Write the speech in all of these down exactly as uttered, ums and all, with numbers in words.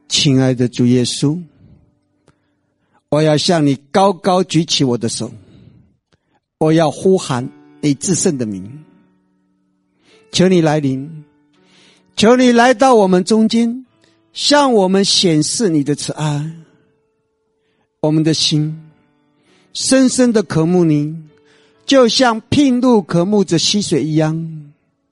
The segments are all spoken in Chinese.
亲爱的主耶稣，我要向你高高举起我的手，我要呼喊你至圣的名，求你来临，求你来到我们中间，向我们显示你的慈爱。我们的心深深的渴慕你，就像筚路渴慕着溪水一样。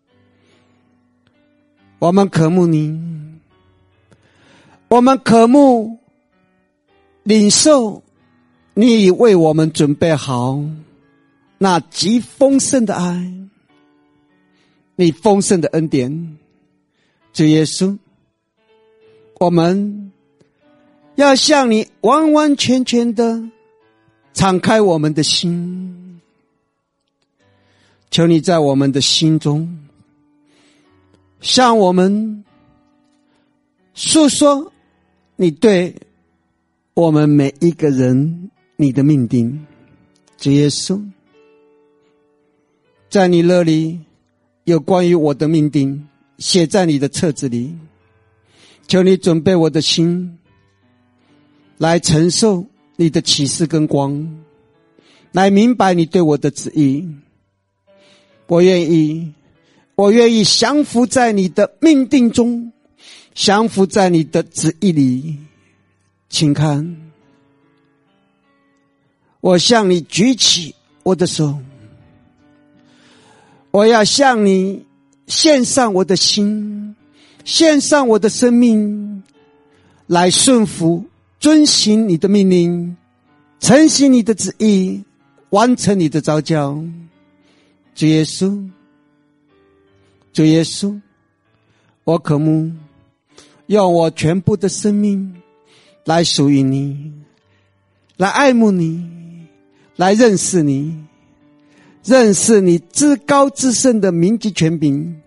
我们渴慕你，我们渴慕领受你已为我们准备好那极丰盛的爱，你丰盛的恩典。主耶稣，我们要向你完完全全的敞开我们的心，求你在我们的心中向我们诉说你对我们每一个人你的命定。主耶稣，在你那里有关于我的命定写在你的册子里，求你准备我的心来承受你的启示跟光，来明白你对我的旨意。我愿意我愿意降服在你的命定中，降服在你的旨意里。请看，我向你举起我的手，我要向你献上我的心，献上我的生命，来顺服遵行你的命令，承行你的旨意，完成你的召叫。主耶稣，主耶稣，我渴慕用我全部的生命来属于你，来爱慕你，来认识你，认识你至高至圣的名及权柄。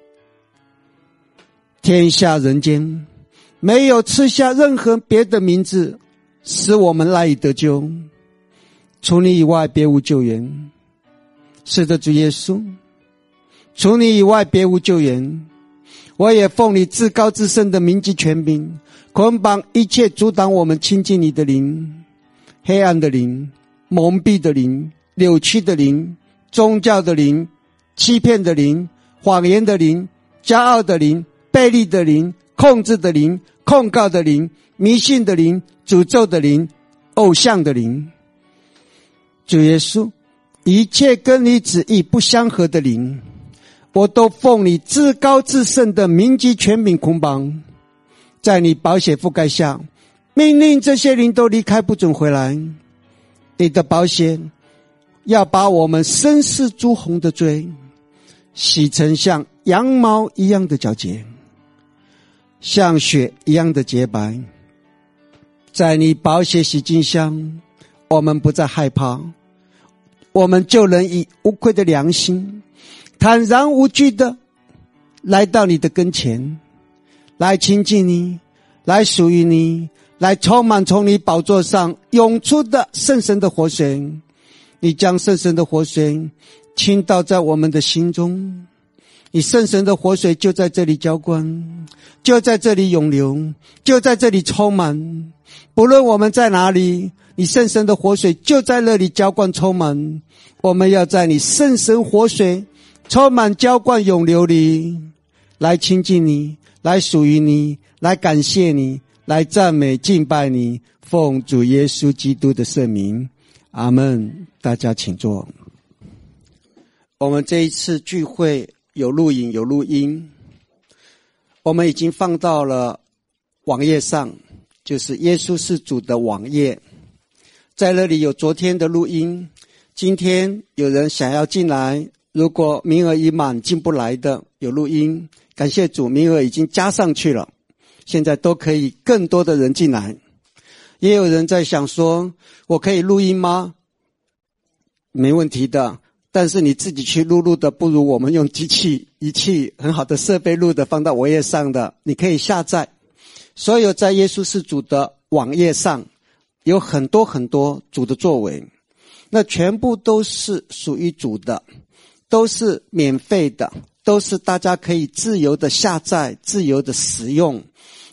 天下人间没有赐下任何别的名字使我们赖以得救，除你以外别无救援。是的，主耶稣，除你以外别无救援。我也奉你至高至圣的名及权柄，捆绑一切阻挡我们亲近你的灵，黑暗的灵，蒙蔽的灵，扭曲的灵，宗教的灵，欺骗的灵，谎言的灵，骄傲的灵，悖逆的灵，控制的灵，控告的灵，迷信的灵，诅咒的灵，偶像的灵。主耶稣，一切跟你旨意不相合的灵，我都奉你至高至圣的名及权柄捆绑，在你宝血覆盖下，命令这些灵都离开，不准回来。你的宝血要把我们深似朱红的罪洗成像羊毛一样的皎洁，像雪一样的洁白。在你宝血洗净下，我们不再害怕，我们就能以无愧的良心坦然无惧的来到你的跟前，来亲近你，来属于你，来充满从你宝座上涌出的圣神的活水。你将圣神的活水倾倒在我们的心中，你圣神的活水就在这里浇灌，就在这里涌流，就在这里充满。不论我们在哪里，你圣神的活水就在那里浇灌充满。我们要在你圣神活水充满浇灌涌流里来亲近你，来属于你，来感谢你，来赞美敬拜你，奉主耶稣基督的圣名，阿们。大家请坐。我们这一次聚会有录影有录音，我们已经放到了网页上，就是耶稣是主的网页，在那里有昨天的录音。今天有人想要进来，如果名额已满进不来的，有录音，感谢主，名额已经加上去了，现在都可以更多的人进来。也有人在想说，我可以录音吗？没问题的，但是你自己去录录的，不如我们用机器仪器很好的设备录的放到网页上的，你可以下载。所有在耶稣是主的网页上有很多很多主的作为，那全部都是属于主的，都是免费的，都是大家可以自由的下载，自由的使用。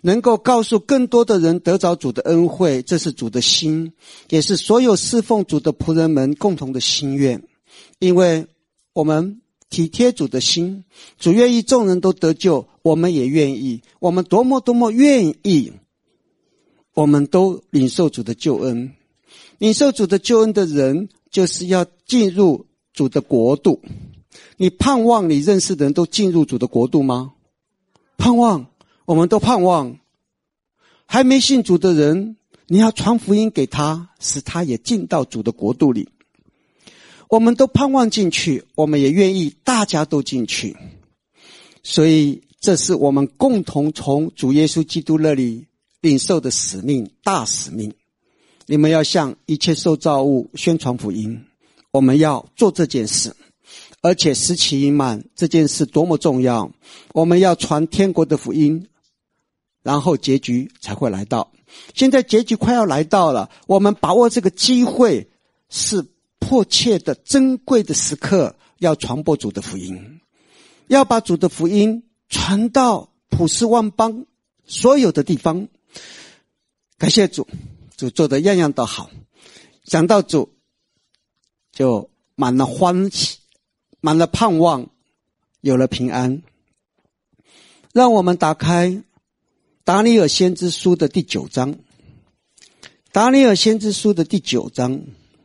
能够告诉更多的人得着主的恩惠，这是主的心，也是所有侍奉主的仆人们共同的心愿。因为我们体贴主的心，主愿意众人都得救，我们也愿意，我们多么多么愿意，我们都领受主的救恩。领受主的救恩的人，就是要进入主的国度。你盼望你认识的人都进入主的国度吗？盼望，我们都盼望。还没信主的人，你要传福音给他，使他也进到主的国度里。我们都盼望进去，我们也愿意大家都进去。所以这是我们共同从主耶稣基督那里领受的使命，大使命。你们要向一切受造物宣传福音，我们要做这件事，而且时期已满，这件事多么重要，我们要传天国的福音，然后结局才会来到。现在结局快要来到了，我们把握这个机会，是迫切的珍贵的时刻，要传播主的福音，要把主的福音传到普世万邦所有的地方。感谢主，主做的样样都好，想到主就满了欢喜，满了盼望，有了平安。让我们打开达尼尔先知书的第九章，达尼尔先知书的第九章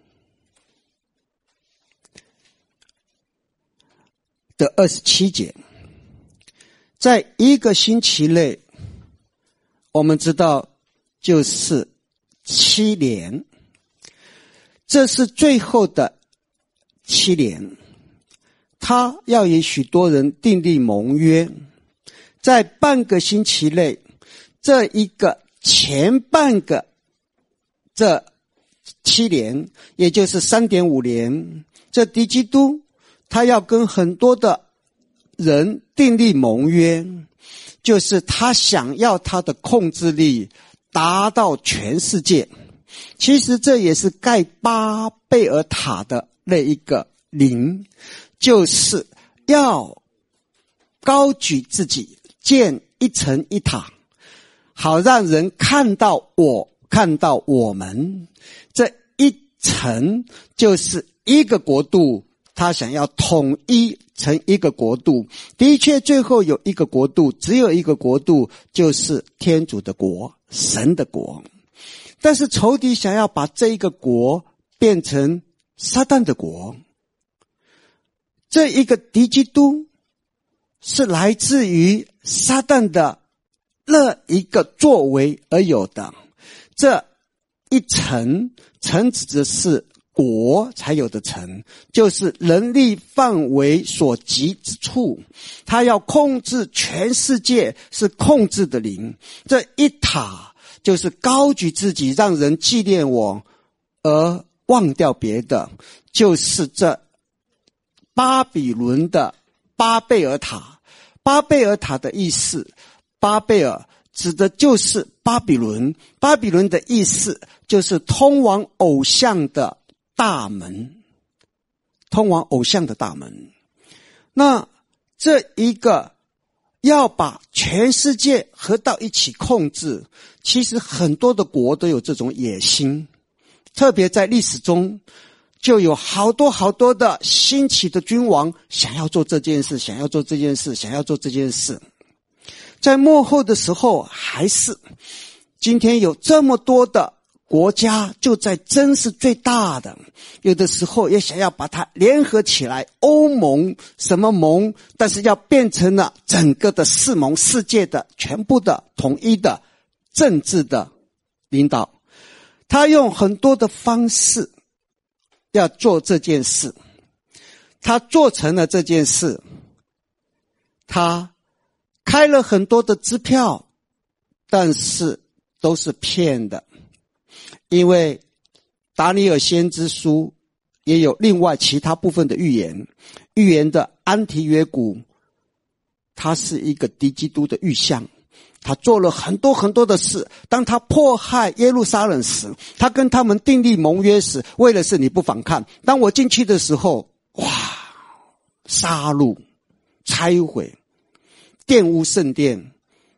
的二十七节。在一个星期内，我们知道就是七年，这是最后的七年，他要与许多人订立盟约。在半个星期内，这一个前半个这七年，也就是 三点五年，这敌基督他要跟很多的人订立盟约，就是他想要他的控制力达到全世界。其实这也是盖巴贝尔塔的那一个灵，就是要高举自己，建一层一塔，好让人看到我，看到我们。这一层就是一个国度，他想要统一成一个国度。的确最后有一个国度，只有一个国度，就是天主的国，神的国。但是仇敌想要把这一个国变成撒旦的国。这一个敌基督是来自于撒旦的那一个作为而有的。这一层，层指的是国才有的层，就是能力范围所及之处。他要控制全世界，是控制的灵。这一塔就是高举自己，让人纪念我而忘掉别的，就是这巴比伦的巴贝尔塔。巴贝尔塔的意思，巴贝尔指的就是巴比伦，巴比伦的意思就是通往偶像的大门，通往偶像的大门。那这一个要把全世界合到一起控制，其实很多的国都有这种野心，特别在历史中就有好多好多的兴起的君王想要做这件事，想要做这件事，想要做这件事。在末后的时候还是，今天有这么多的国家就在争是最大的，有的时候也想要把它联合起来，欧盟什么盟，但是要变成了整个的世盟，世界的全部的统一的政治的领导。他用很多的方式要做这件事，他做成了这件事，他开了很多的支票，但是都是骗的。因为达尼尔先知书也有另外其他部分的预言，预言的安提约古，他是一个敌基督的预象，他做了很多很多的事。当他迫害耶路撒冷时，他跟他们订立盟约时，为了是你不反抗，当我进去的时候，哇，杀戮、拆毁、玷污圣殿，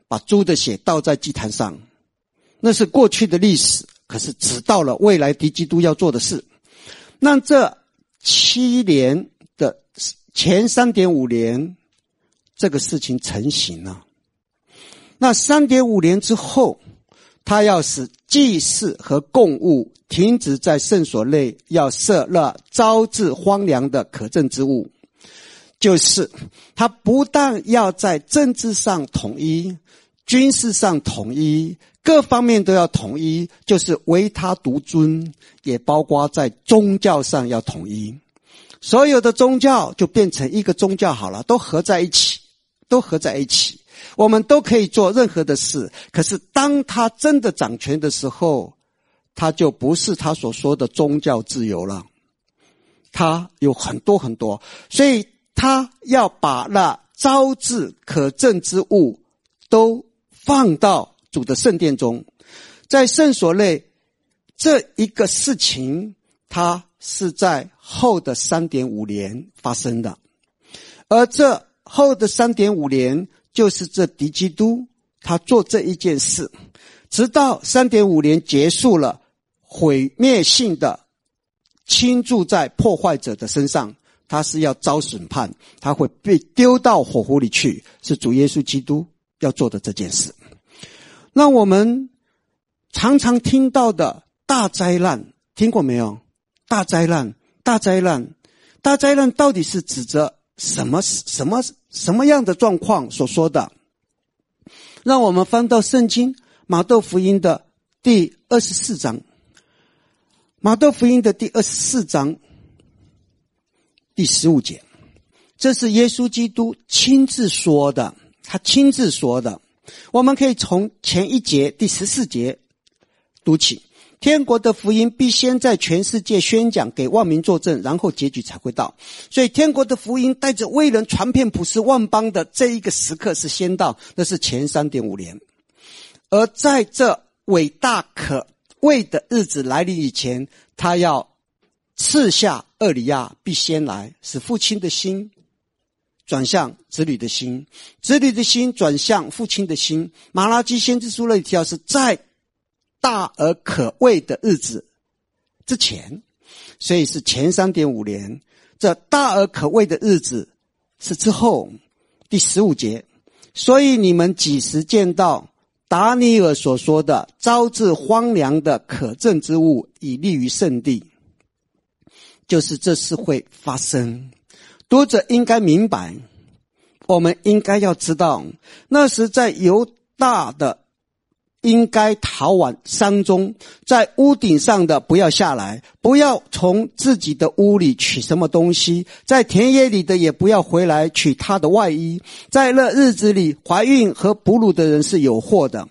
把猪的血倒在祭坛上，那是过去的历史，可是指到了未来敌基督要做的事。那这七年的前 三点五 年，这个事情成型了。那 三点五 年之后，他要使祭祀和供物停止在圣所内，要设了招致荒凉的可憎之物。就是他不但要在政治上统一，军事上统一，各方面都要统一，就是唯他独尊，也包括在宗教上要统一。所有的宗教就变成一个宗教好了，都合在一起，都合在一起。我们都可以做任何的事，可是当他真的掌权的时候，他就不是他所说的宗教自由了，他有很多很多，所以他要把那招致可憎之物都放到主的圣殿中。在圣所内这一个事情，它是在后的 三点五 年发生的，而这后的 三点五 年就是这敌基督他做这一件事，直到 三点五 年结束了，毁灭性的倾注在破坏者的身上，他是要遭审判，他会被丢到火湖里去，是主耶稣基督要做的这件事。那我们常常听到的大灾难，听过没有？大灾难，大灾难，大灾难到底是指着什么什么什么样的状况所说的？让我们翻到圣经马窦福音的第二十四章，马窦福音的第二十四章第十五节，这是耶稣基督亲自说的，他亲自说的。我们可以从前一节第十四节读起。天国的福音必先在全世界宣讲，给万民作证，然后结局才会到。所以天国的福音带着为人传遍普世万邦的这一个时刻是先到，那是前 三点五 年。而在这伟大可畏的日子来临以前，他要赐下厄里亚必先来，使父亲的心转向子女的心，子女的心转向父亲的心。马拉基先知书那里提到是在大而可畏的日子之前，所以是前 三点五 年。这大而可畏的日子是之后。第十五节，所以你们几时见到达尼尔所说的招致荒凉的可憎之物，以立于圣地，就是这事会发生。读者应该明白，我们应该要知道，那时在犹大的应该逃往山中，在屋顶上的不要下来，不要从自己的屋里取什么东西，在田野里的也不要回来取他的外衣。在那日子里，怀孕和哺乳的人是有祸的。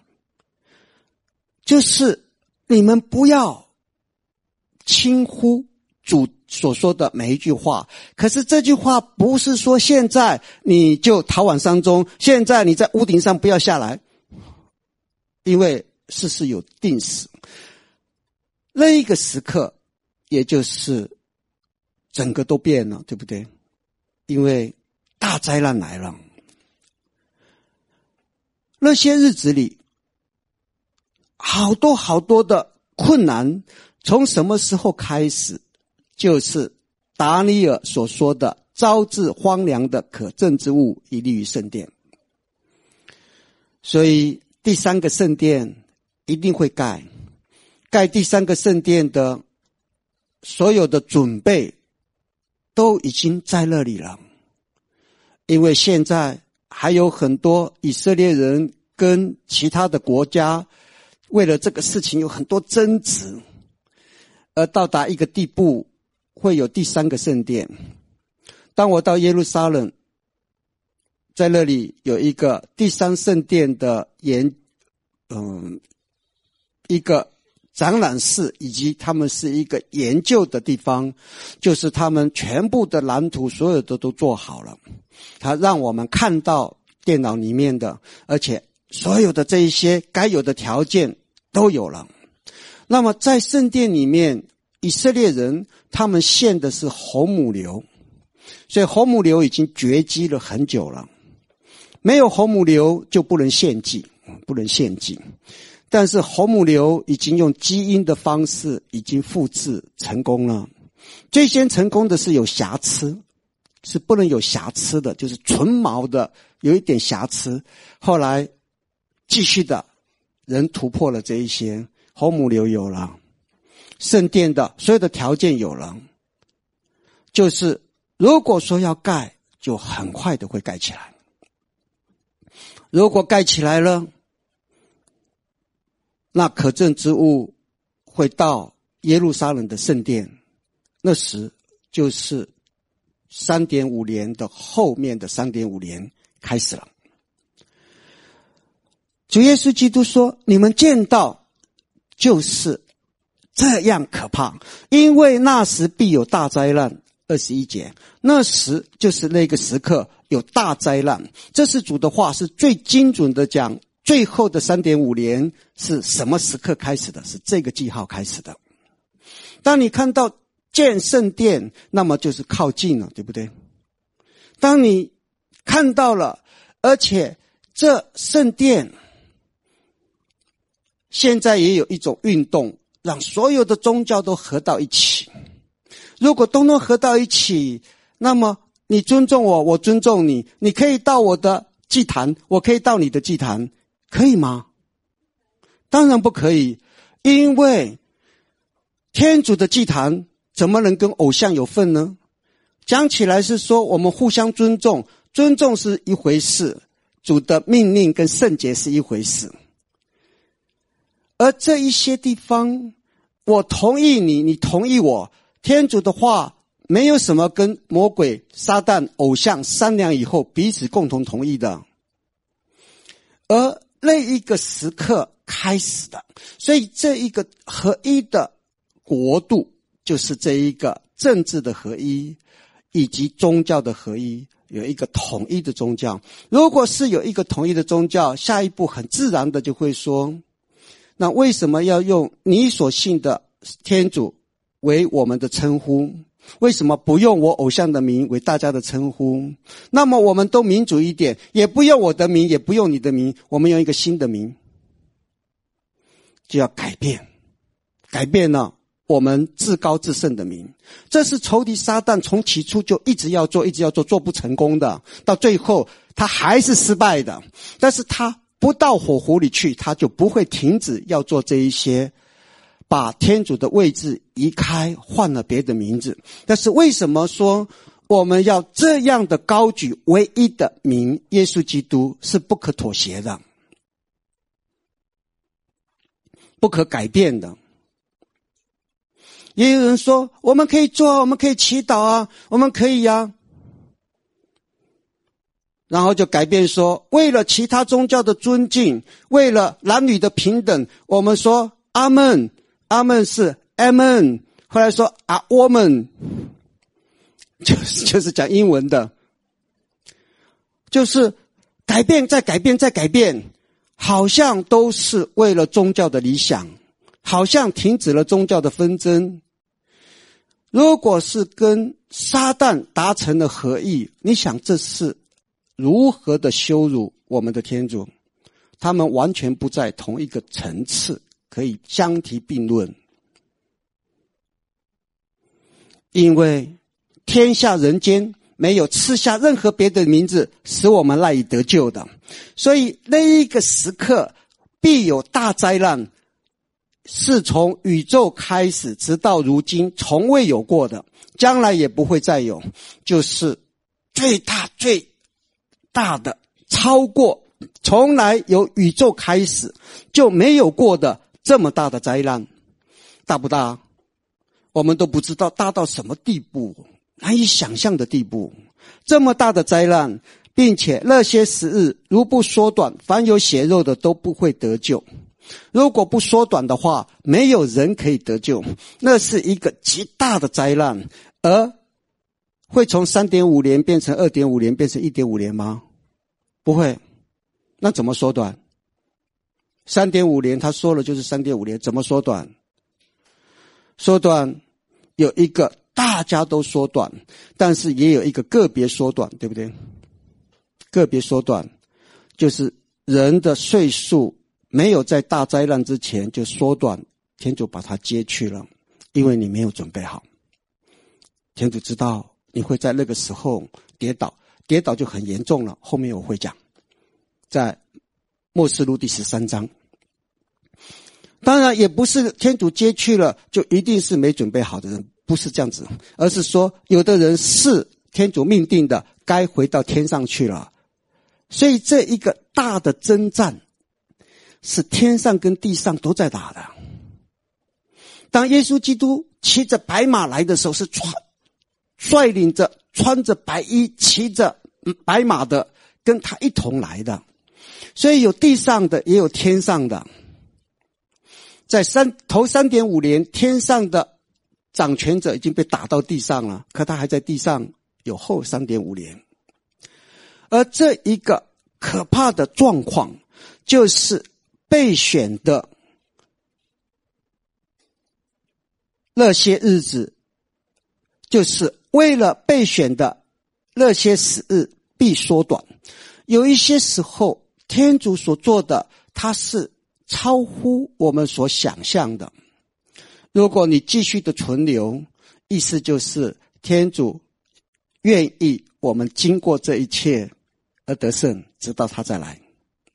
就是你们不要轻忽主所说的每一句话，可是这句话不是说现在你就逃往山中，现在你在屋顶上不要下来，因为事事有定时。那一个时刻也就是整个都变了，对不对？因为大灾难来了。那些日子里好多好多的困难，从什么时候开始？就是达尼尔所说的招致荒凉的可憎之物，以立于圣殿。所以第三个圣殿一定会盖，盖第三个圣殿的所有的准备都已经在那里了。因为现在还有很多以色列人跟其他的国家为了这个事情有很多争执，而到达一个地步会有第三个圣殿。当我到耶路撒冷，在那里有一个第三圣殿的研嗯一个展览室，以及他们是一个研究的地方，就是他们全部的蓝图所有的都做好了，他让我们看到电脑里面的，而且所有的这一些该有的条件都有了。那么在圣殿里面，以色列人他们献的是红母牛，所以红母牛已经绝迹了很久了。 没有红母牛就不能献祭，不能献祭。但是红母牛已经用基因的方式已经复制成功了。最先成功的是有瑕疵，是不能有瑕疵的，就是纯毛的有一点瑕疵。后来继续的人突破了这一些，红母牛有了，圣殿的所有的条件有了，就是如果说要盖，就很快的会盖起来。如果盖起来了，那可证之物会到耶路撒冷的圣殿，那时就是 三点五 年的后面的 三点五 年开始了。主耶稣基督说，你们见到就是这样可怕，因为那时必有大灾难。二十一节，那时就是那个时刻有大灾难。这是主的话，是最精准的讲最后的 三点五 年是什么时刻开始的，是这个记号开始的。当你看到建圣殿，那么就是靠近了，对不对？当你看到了，而且这圣殿现在也有一种运动，让所有的宗教都合到一起。如果都能合到一起，那么你尊重我，我尊重你，你可以到我的祭坛，我可以到你的祭坛，可以吗？当然不可以，因为天主的祭坛怎么能跟偶像有份呢？讲起来是说我们互相尊重，尊重是一回事，主的命令跟圣洁是一回事。而这一些地方，我同意你，你同意我，天主的话没有什么跟魔鬼、撒旦、偶像商量以后彼此共同同意的。而那一个时刻开始的，所以这一个合一的国度，就是这一个政治的合一以及宗教的合一，有一个统一的宗教。如果是有一个统一的宗教，下一步很自然的就会说，那为什么要用你所信的天主为我们的称呼？为什么不用我偶像的名为大家的称呼？那么我们都民主一点，也不用我的名，也不用你的名，我们用一个新的名，就要改变，改变了我们至高至圣的名。这是仇敌撒旦从起初就一直要做，一直要做，做不成功的，到最后他还是失败的。但是他不到火湖里去，他就不会停止要做这一些，把天主的位置移开，换了别的名字。但是为什么说我们要这样的高举唯一的名耶稣基督，是不可妥协的，不可改变的。也有人说我们可以做啊，我们可以祈祷啊，我们可以啊，然后就改变说，为了其他宗教的尊敬，为了男女的平等，我们说阿们，阿们是 amen， 后来说啊我们，就是就是讲英文的，就是改变再改变再改变，好像都是为了宗教的理想，好像停止了宗教的纷争。如果是跟撒旦达成了合意，你想这是如何的羞辱我们的天主？他们完全不在同一个层次，可以相提并论。因为天下人间没有赐下任何别的名字使我们赖以得救的，所以那一个时刻必有大灾难，是从宇宙开始直到如今从未有过的，将来也不会再有，就是最大最大的，超过从来由宇宙开始就没有过的这么大的灾难。大不大？我们都不知道大到什么地步，难以想象的地步。这么大的灾难，并且那些时日如不缩短，凡有血肉的都不会得救。如果不缩短的话，没有人可以得救。那是一个极大的灾难，而会从 三点五 年变成 二点五 年变成 一点五 年吗？不会。那怎么缩短？ 三点五 年他说了就是 三点五 年，怎么缩短？缩短有一个大家都缩短，但是也有一个个别缩短，对不对？个别缩短。 就是人的岁数没有在大灾难之前就缩短，天主把它接去了，因为你没有准备好。天主知道你会在那个时候跌倒，跌倒就很严重了，后面我会讲，在默示录第十三章。当然也不是天主接去了就一定是没准备好的人，不是这样子，而是说有的人是天主命定的该回到天上去了。所以这一个大的征战是天上跟地上都在打的。当耶稣基督骑着白马来的时候，是穿率领着穿着白衣骑着白马的跟他一同来的，所以有地上的也有天上的。在三头 三点五 年，天上的掌权者已经被打到地上了，可他还在地上有后 三点五 年。而这一个可怕的状况，就是被选的那些日子，就是为了被选的那些时日必缩短。有一些时候天主所做的，它是超乎我们所想象的。如果你继续的存留，意思就是天主愿意我们经过这一切而得胜，直到他再来。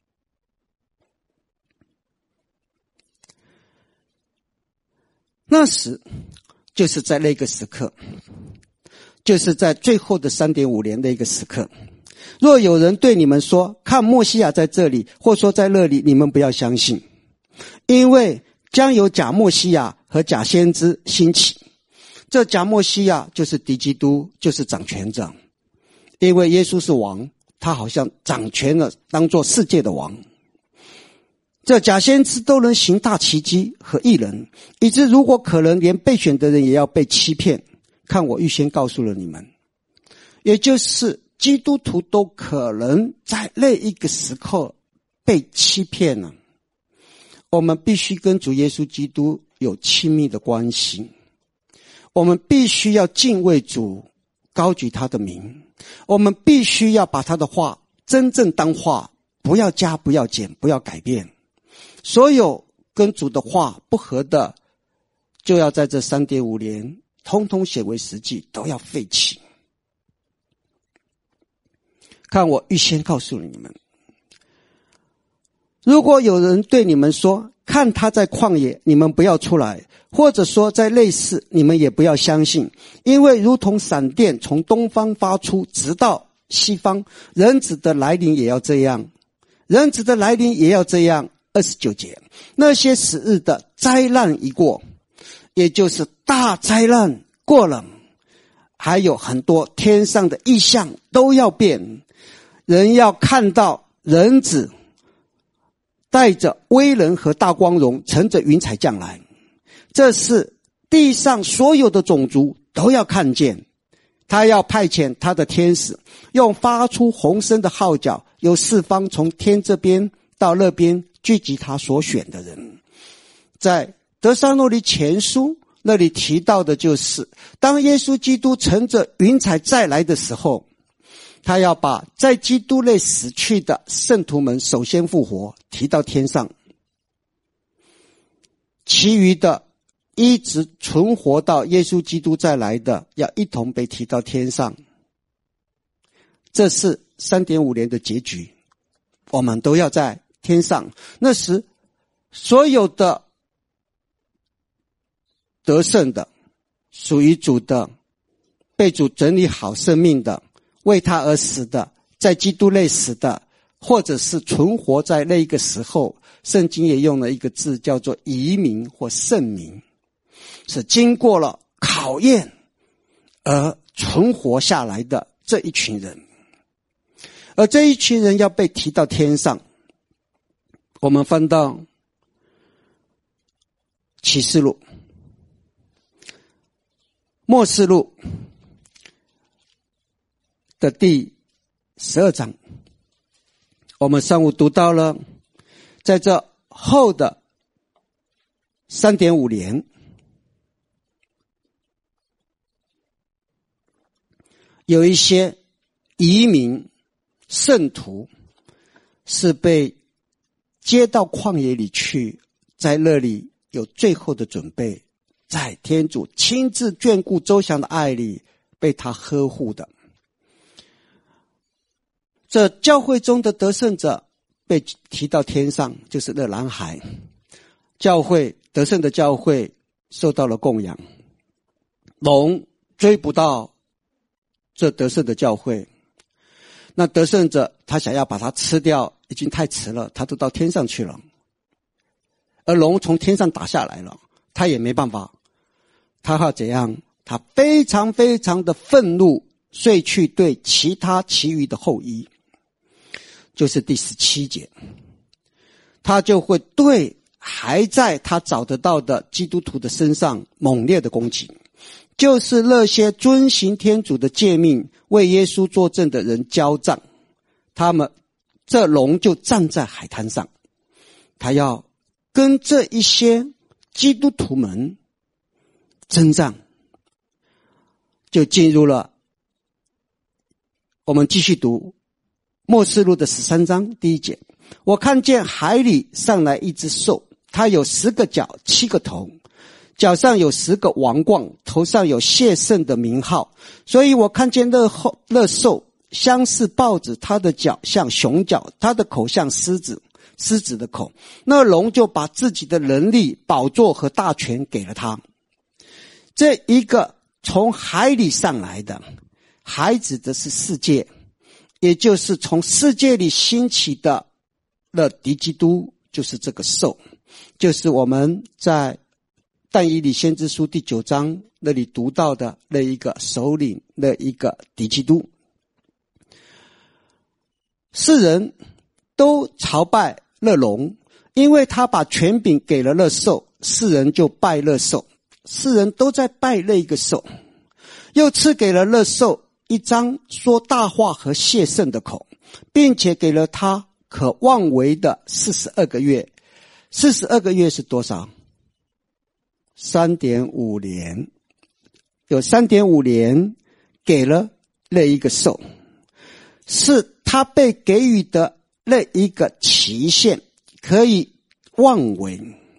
那时就是在那个时刻，就是在最后的 三点五 年的一个时刻。若有人对你们说，看默西亚在这里，或说在那里，你们不要相信，因为将有假默西亚和假先知兴起。这假默西亚就是敌基督，就是掌权者。因为耶稣是王，他好像掌权了，当作世界的王。这假先知都能行大奇迹和异能，以致如果可能，连被选的人也要被欺骗。看我预先告诉了你们，也就是基督徒都可能在那一个时刻被欺骗了。我们必须跟主耶稣基督有亲密的关系，我们必须要敬畏主，高举他的名，我们必须要把他的话真正当话，不要加，不要减，不要改变。所有跟主的话不合的，就要在这 三点五 年通通写为实际，都要废弃。看我预先告诉了你们，如果有人对你们说，看他在旷野，你们不要出来，或者说在类似，你们也不要相信，因为如同闪电从东方发出，直到西方，人子的来临也要这样，人子的来临也要这样。二十九节，那些时日的灾难一过，也就是大灾难过了，还有很多天上的异象都要变，人要看到人子带着威能和大光荣，乘着云彩降来。这是地上所有的种族都要看见。他要派遣他的天使，用发出洪声的号角，由四方从天这边到那边聚集他所选的人。在得撒诺尼前书那里提到的就是，当耶稣基督乘着云彩再来的时候，他要把在基督内死去的圣徒们首先复活，提到天上，其余的一直存活到耶稣基督再来的，要一同被提到天上。这是 三点五 年的结局，我们都要在天上。那时所有的得胜的，属于主的，被主整理好生命的，为他而死的，在基督内死的，或者是存活在那一个时候，圣经也用了一个字叫做遗民或圣民，是经过了考验而存活下来的这一群人。而这一群人要被提到天上。我们翻到启示录、默示录的第十二章，我们上午读到了，在这后的 三点五 年，有一些移民圣徒是被接到旷野里去，在那里有最后的准备，在天主亲自眷顾周详的爱里被他呵护的。这教会中的得胜者被提到天上，就是那蓝海。教会得胜的教会受到了供养，龙追不到这得胜的教会，那得胜者他想要把它吃掉，已经太迟了，他都到天上去了。而龙从天上打下来了，他也没办法，他要怎样？他非常非常的愤怒，遂去对其他其余的后裔，就是第十七节，他就会对还在他找得到的基督徒的身上猛烈的攻击，就是那些遵行天主的诫命为耶稣作证的人交战。他们这龙就站在海滩上，他要跟这一些基督徒们征战。就进入了，我们继续读默示录的十三章第一节。我看见海里上来一只兽，它有十个角七个头，脚上有十个王冠，头上有谢圣的名号。所以我看见那后那兽相似豹子，它的脚像熊角，它的口像狮子，狮子的口。那龙就把自己的能力、宝座和大权给了他。这一个从海里上来的海指的是世界，也就是从世界里兴起的那敌基督，就是这个兽，就是我们在但以理先知书第九章那里读到的那一个首领，那一个敌基督。世人都朝拜那龙，因为他把权柄给了那兽，世人就拜那兽，世人都在拜那一个兽。又赐给了那兽一张说大话和谢圣的口，并且给了他可妄为的四十二个月。四十二个月是多少？ 三点五 年。有 三点五 年给了那一个兽，是他被给予的那一个期限，可以妄为，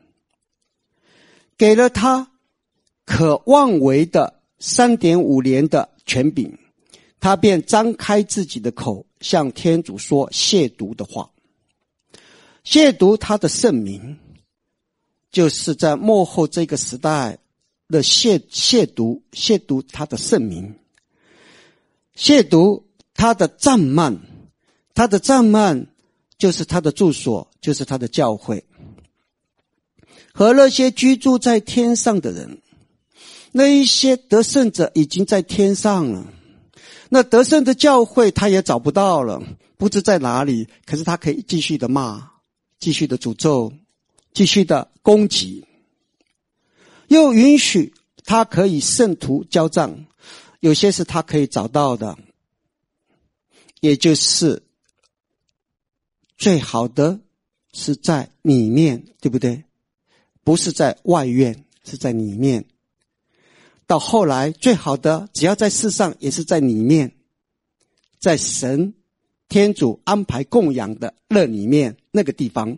给了他可妄为的 三点五 年的权柄，他便张开自己的口，向天主说亵渎的话。亵渎他的圣名，就是在末后这个时代的亵亵渎亵渎他的圣名，亵渎他的帐幔，他的帐幔就是他的住所，就是他的教会，和那些居住在天上的人。那一些得胜者已经在天上了，那得胜的教会他也找不到了，不知在哪里，可是他可以继续的骂，继续的诅咒，继续的攻击，又允许他可以圣徒交战，有些是他可以找到的，也就是最好的是在里面，对不对？不是在外院，是在里面。到后来最好的只要在世上也是在里面，在神天主安排供养的那里面那个地方。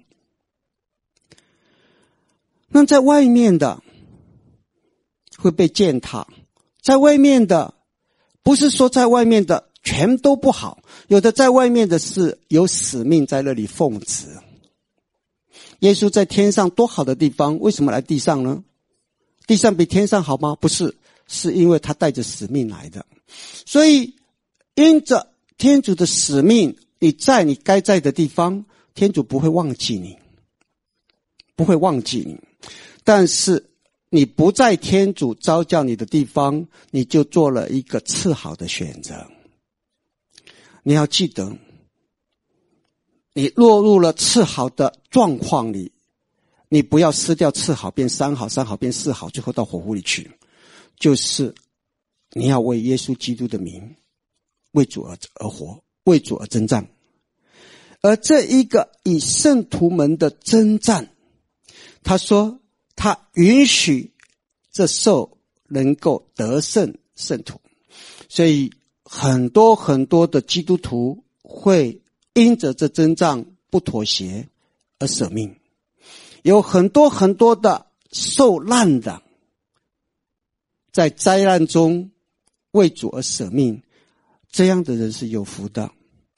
那在外面的会被践踏，在外面的不是说在外面的全都不好，有的在外面的是有使命在那里奉旨。耶稣在天上多好的地方，为什么来地上呢？地上比天上好吗？不是，是因为他带着使命来的。所以因着天主的使命，你在你该在的地方，天主不会忘记你，不会忘记你。但是你不在天主召叫你的地方，你就做了一个次好的选择。你要记得，你落入了次好的状况里，你不要失掉次好变三好，三好变四好，最后到火湖里去。就是你要为耶稣基督的名，为主而而活，为主而征战。而这一个以圣徒们的征战，他说他允许这兽能够得胜圣徒，所以很多很多的基督徒会因着这征战不妥协而舍命，有很多很多的受难的，在灾难中为主而舍命，这样的人是有福的。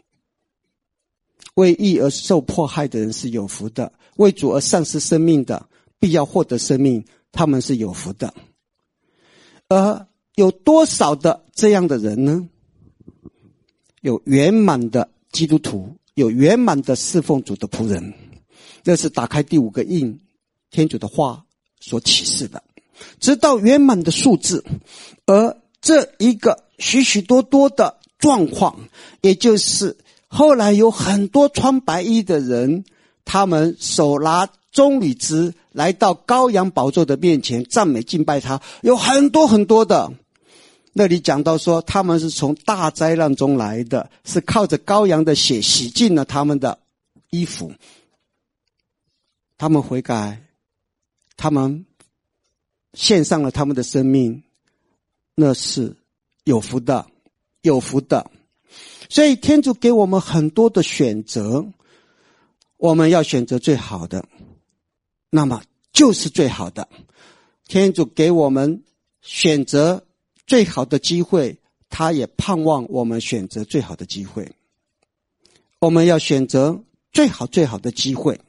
为义而受迫害的人是有福的，为主而丧失生命的，必要获得生命，他们是有福的。而有多少的这样的人呢？有圆满的基督徒，有圆满的侍奉主的仆人。这是打开第五个印，天主的话所启示的，直到圆满的数字。而这一个许许多多的状况，也就是后来有很多穿白衣的人，他们手拿棕榈枝来到羔羊宝座的面前赞美敬拜他，有很多很多的。那里讲到说，他们是从大灾难中来的，是靠着羔羊的血洗净了他们的衣服，他们悔改，他们献上了他们的生命，那是有福的，有福的。所以天主给我们很多的选择，我们要选择最好的，那么就是最好的。天主给我们选择最好的机会，他也盼望我们选择最好的机会。我们要选择最好最好的机会。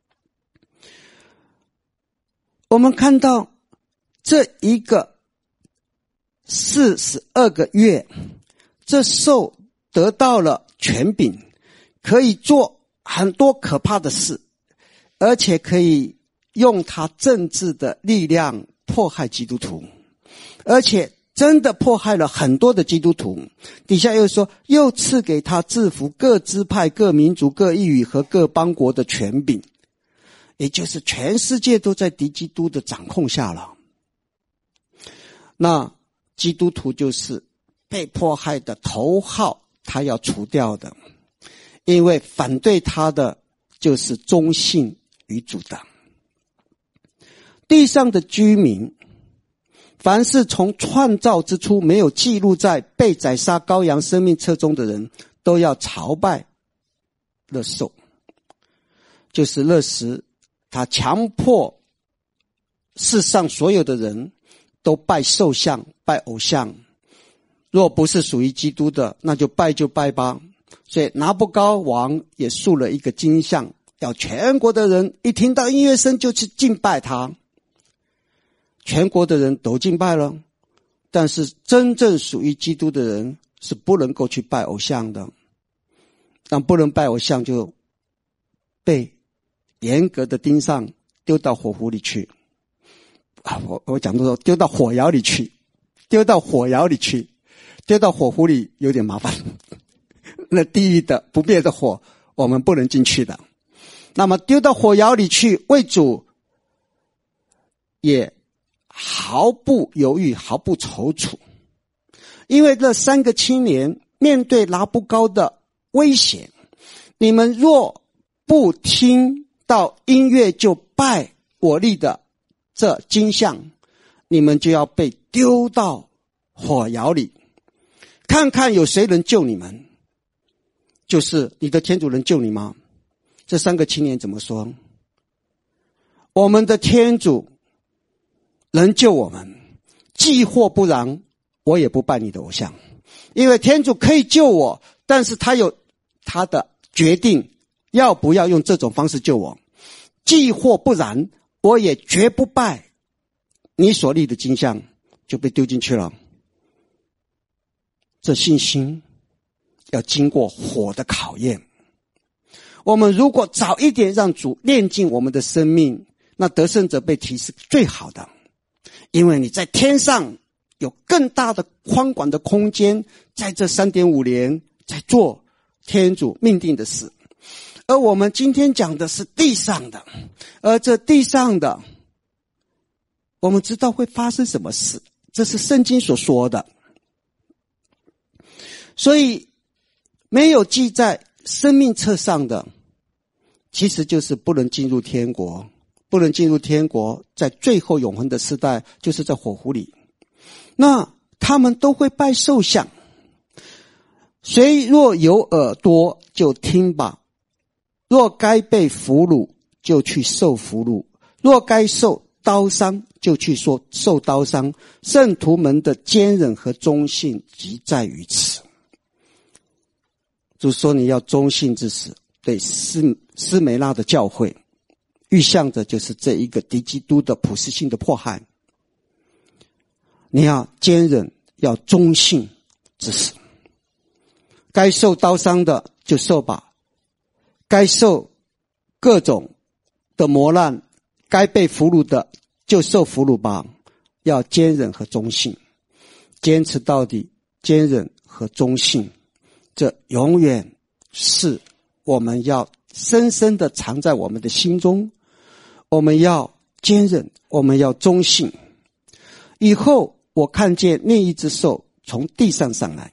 我们看到这一个四十二个月，这兽得到了权柄，可以做很多可怕的事，而且可以用他政治的力量迫害基督徒，而且真的迫害了很多的基督徒。底下又说，又赐给他制服各支派、各民族、各异语和各邦国的权柄，也就是全世界都在敌基督的掌控下了。那基督徒就是被迫害的头号，他要除掉的，因为反对他的就是忠信于主的。地上的居民，凡是从创造之初没有记录在被宰杀羔羊生命册中的人，都要朝拜勒兽，就是勒时他强迫世上所有的人都拜兽像、拜偶像，若不是属于基督的，那就拜就拜吧。所以拿布高王也塑了一个金像，要全国的人一听到音乐声就去敬拜他。全国的人都敬拜了，但是真正属于基督的人是不能够去拜偶像的。但不能拜偶像，就被严格的盯上，丢到火湖里去。啊，我我讲的说丢到火窑里去，丢到火窑里去，丢到火湖里有点麻烦。那地狱的不灭的火，我们不能进去的。那么丢到火窑里去，为主也毫不犹豫，毫不踌躇。因为这三个青年面对拿布高的威胁，你们若不听到音乐就拜我立的这金像，你们就要被丢到火窑里，看看有谁能救你们。就是你的天主能救你吗？这三个青年怎么说？我们的天主能救我们，既或不然，我也不拜你的偶像。因为天主可以救我，但是他有他的决定，要不要用这种方式救我。既或不然，我也绝不拜你所立的金像，就被丢进去了。这信心要经过火的考验。我们如果早一点让主炼净我们的生命，那得胜者被提是最好的。因为你在天上有更大的宽广的空间，在这 三点五 年在做天主命定的事。而我们今天讲的是地上的，而这地上的我们知道会发生什么事，这是圣经所说的。所以没有记在生命册上的，其实就是不能进入天国。不能进入天国，在最后永恒的时代，就是在火湖里。那他们都会拜兽像。谁若有耳朵就听吧。 若该被俘虏，就去受俘虏；若该受刀伤，就去说受刀伤。圣徒们的坚忍和忠信即在于此。主说你要忠信至死，对斯斯梅拉的教会预象的就是这一个敌基督的普世性的迫害。你要坚忍，要忠信至死。该受刀伤的就受吧，该受各种的磨难，该被俘虏的就受俘虏吧。要坚忍和忠信，坚持到底，坚忍和忠信，这永远是我们要深深的藏在我们的心中。我们要坚忍，我们要忠信。以后我看见另一只兽从地上上来，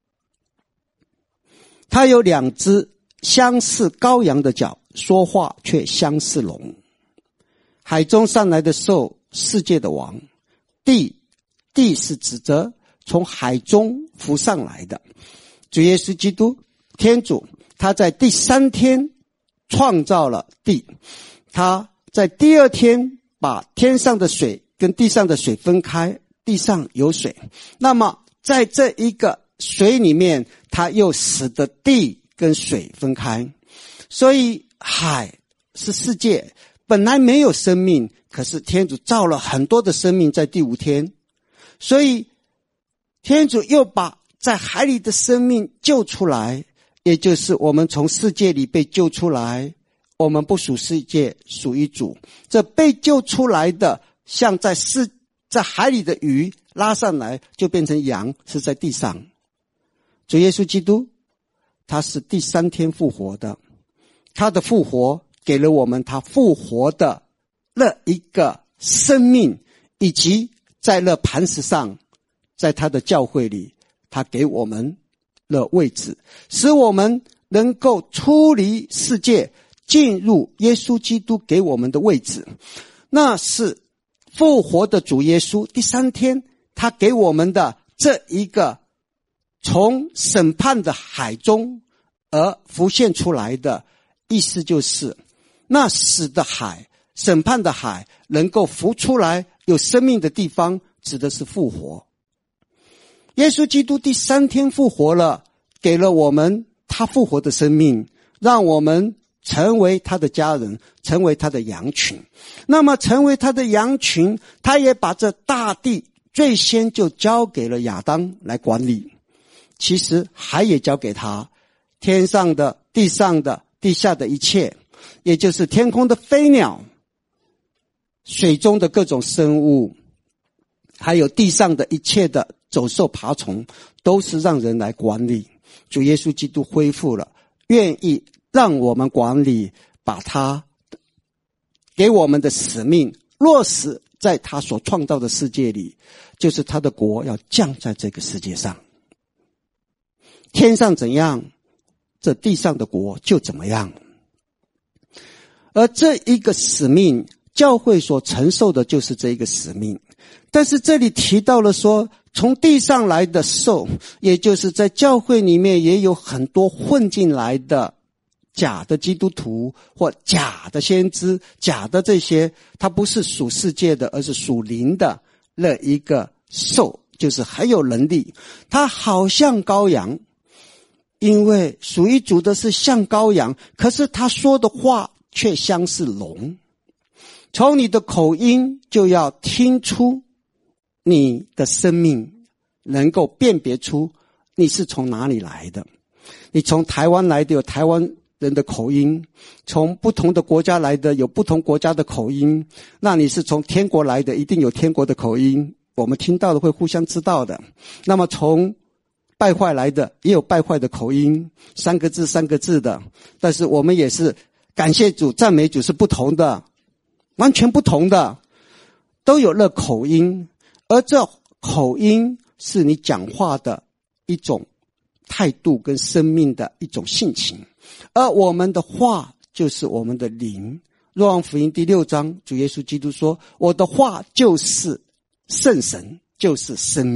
它有两只相似羔羊的脚，说话却相似龙。海中上来的兽，世界的王。地，地是指着从海中浮上来的主耶稣基督，天主，他在第三天创造了地，他在第二天把天上的水跟地上的水分开，地上有水。那么在这一个水里面，他又使得地跟水分开。所以海是世界，本来没有生命，可是天主造了很多的生命在第五天。所以天主又把在海里的生命救出来，也就是我们从世界里被救出来，我们不属世界，属于主。这被救出来的，像在世在海里的鱼拉上来就变成羊，是在地上。主耶稣基督他是第三天复活的，他的复活给了我们他复活的那一个生命，以及在那磐石上，在他的教会里，他给我们了位置，使我们能够出离世界，进入耶稣基督给我们的位置。那是复活的主耶稣，第三天他给我们的这一个从审判的海中而浮现出来的意思，就是那死的海，审判的海能够浮出来有生命的地方，指的是复活。耶稣基督第三天复活了，给了我们他复活的生命，让我们成为他的家人，成为他的羊群。那么成为他的羊群，他也把这大地最先就交给了亚当来管理，其实海也交给他，天上的、地上的、地下的一切，也就是天空的飞鸟，水中的各种生物，还有地上的一切的走兽爬虫，都是让人来管理。主耶稣基督恢复了，愿意让我们管理，把他给我们的使命落实在他所创造的世界里，就是他的国要降在这个世界上。天上怎样，这地上的国就怎么样。而这一个使命，教会所承受的就是这一个使命。但是这里提到了说，从地上来的兽，也就是在教会里面也有很多混进来的假的基督徒或假的先知，假的这些，它不是属世界的，而是属灵的那一个兽，就是很有能力，它好像羔羊，因为属于主的是像羔羊，可是他说的话却像是龙。从你的口音就要听出你的生命，能够辨别出你是从哪里来的。你从台湾来的有台湾人的口音，从不同的国家来的有不同国家的口音，那你是从天国来的，一定有天国的口音，我们听到的会互相知道的。那么从败坏来的也有败坏的口音，三个字三个字的，但是我们也是感谢主赞美主是不同的，完全不同的，都有了口音。而这口音是你讲话的一种态度跟生命的一种性情，而我们的话就是我们的灵。若望福音第六章，主耶稣基督说，我的话就是圣神，就是生命。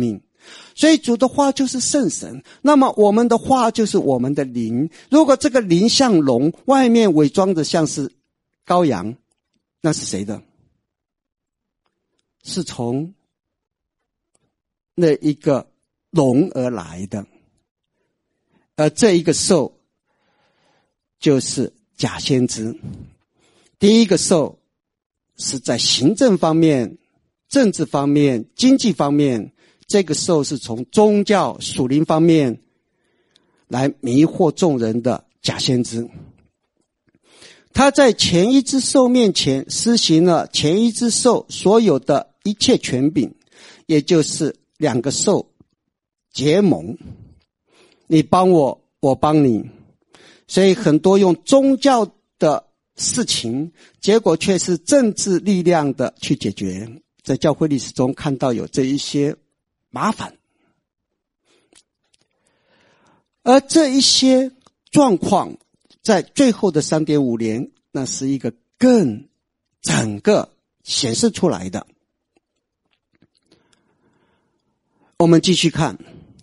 所以主的话就是圣神，那么我们的话就是我们的灵。如果这个灵像龙，外面伪装的像是羔羊，那是谁的？是从那一个龙而来的，而这一个兽就是假先知。第一个兽是在行政方面、政治方面、经济方面，这个兽是从宗教属灵方面来迷惑众人的假先知。他在前一只兽面前施行了前一只兽所有的一切权柄，也就是两个兽结盟，你帮我，我帮你。所以很多用宗教的事情，结果却是政治力量的去解决。在教会历史中看到有这一些麻烦，而这一些状况在最后的 三点五 年，那是一个更整个显示出来的。我们继续看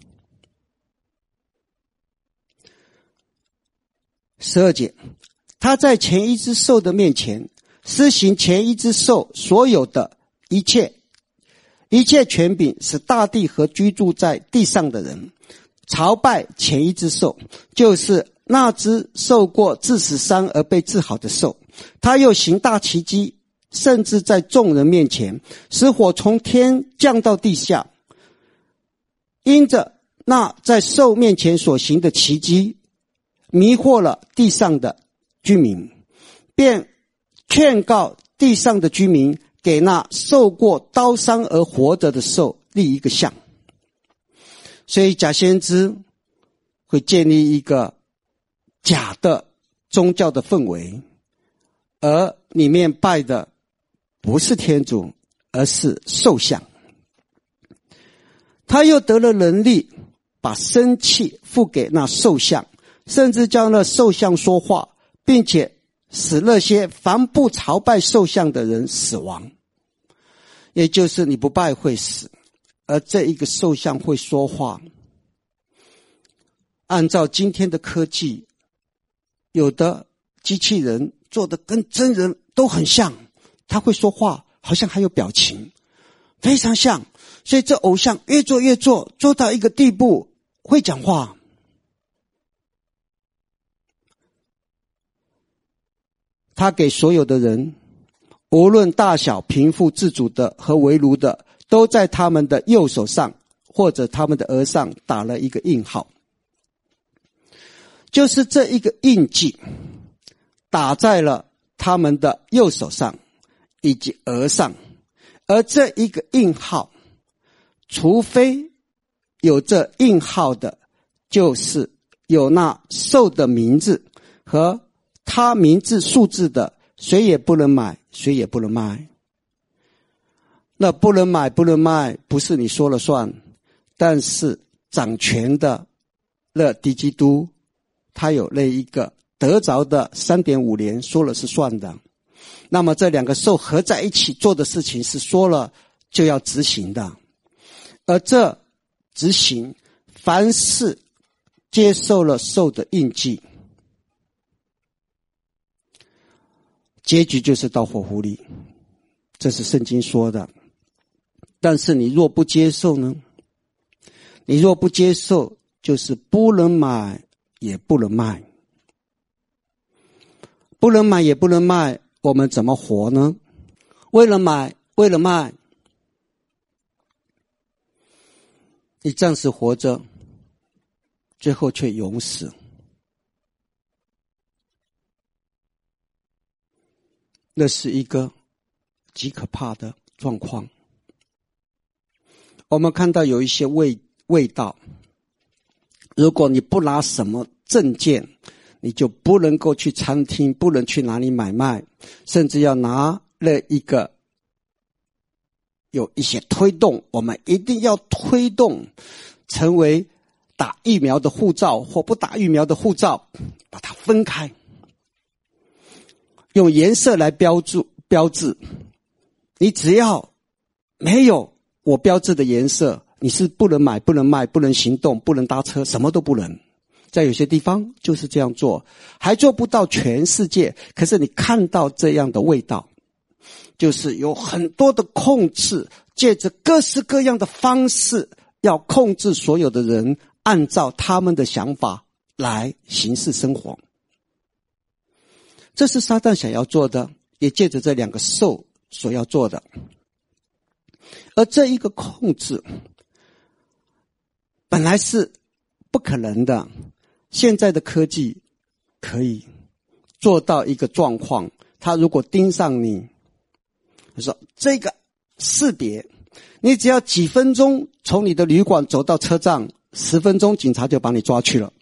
十二节，他在前一只兽的面前施行前一只兽所有的一切一切权柄，使大地和居住在地上的人朝拜前一只兽，就是那只受过致死伤而被治好的兽。他又行大奇迹，甚至在众人面前使火从天降到地下。因着那在兽面前所行的奇迹，迷惑了地上的居民，便劝告地上的居民给那受过刀伤而活着的兽立一个像。所以假先知会建立一个假的宗教的氛围，而里面拜的不是天主，而是兽像。他又得了能力，把生气付给那兽像，甚至叫那兽像说话，并且使那些凡不朝拜兽像的人死亡。也就是你不拜会死，而这一个兽像会说话。按照今天的科技，有的机器人做的跟真人都很像，他会说话，好像还有表情，非常像。所以这偶像越做越做，做到一个地步会讲话。他给所有的人，无论大小、贫富、自主的和为奴的，都在他们的右手上或者他们的额上打了一个印号。就是这一个印记打在了他们的右手上以及额上，而这一个印号，除非有这印号的，就是有那兽的名字和他名字数字的，谁也不能买，谁也不能卖。那不能买不能卖不是你说了算，但是掌权的那敌基督，他有那一个得着的 三点五 年说了是算的。那么这两个兽合在一起做的事情是说了就要执行的，而这执行凡是接受了兽的印记，结局就是到火湖里，这是圣经说的。但是你若不接受呢？你若不接受，就是不能买也不能卖。不能买也不能卖，我们怎么活呢？为了买，为了卖，你暂时活着，最后却永死。那是一个极可怕的状况。我们看到有一些味味道，如果你不拿什么证件，你就不能够去餐厅，不能去哪里买卖，甚至要拿了一个有一些推动，我们一定要推动成为打疫苗的护照或不打疫苗的护照，把它分开，用颜色来标注标志。你只要没有我标志的颜色， 你是不能买、不能卖、不能行动、不能搭车，什么都不能。在有些地方就是这样做，还做不到全世界，可是你看到这样的味道，就是有很多的控制，借着各式各样的方式要控制所有的人，按照他们的想法来行事生活。这是撒旦想要做的，也借着这两个兽所要做的。而这一个控制本来是不可能的，现在的科技可以做到一个状况，他如果盯上你，他说这个识别，你只要几分钟从你的旅馆走到车站，十分钟警察就把你抓去了。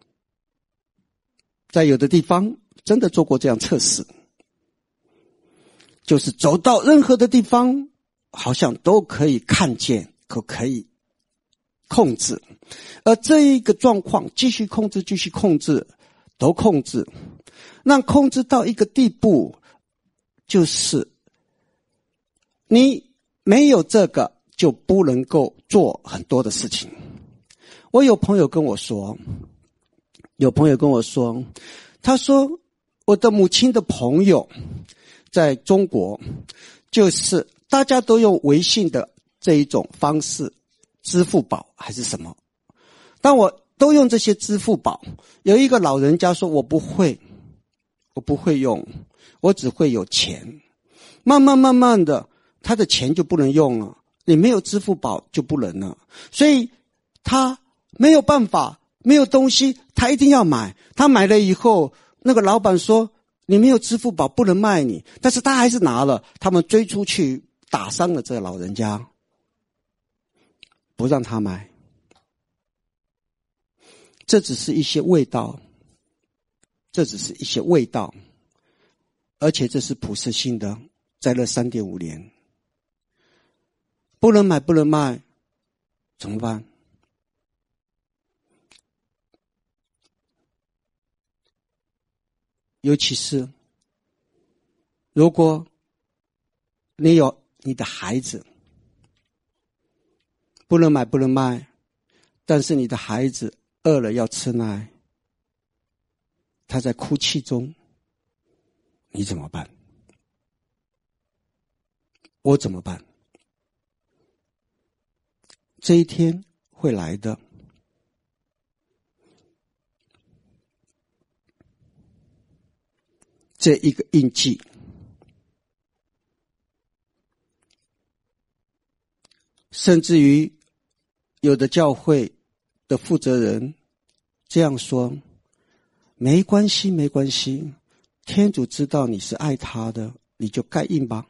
在有的地方真的做过这样测试，就是走到任何的地方好像都可以看见，可可以控制。而这一个状况继续控制继续控制都控制，让控制到一个地步，就是你没有这个就不能够做很多的事情。我有朋友跟我说有朋友跟我说他说我的母亲的朋友在中国，就是大家都用微信的这一种方式，支付宝还是什么，但我都用这些支付宝。有一个老人家说我不会我不会用，我只会有钱。慢慢慢慢的他的钱就不能用了，你没有支付宝就不能了，所以他没有办法，没有东西他一定要买。他买了以后，那个老板说你没有支付宝不能卖你，但是他还是拿了。他们追出去打伤了这个老人家，不让他买。这只是一些味道，这只是一些味道，而且这是普世性的，在那 三点五 年不能买不能卖，怎么办？尤其是如果你有你的孩子，不能买不能卖，但是你的孩子饿了要吃奶，他在哭泣中，你怎么办？我怎么办？这一天会来的。这一个印记，甚至于有的教会的负责人这样说，没关系没关系，天主知道你是爱他的，你就盖印吧。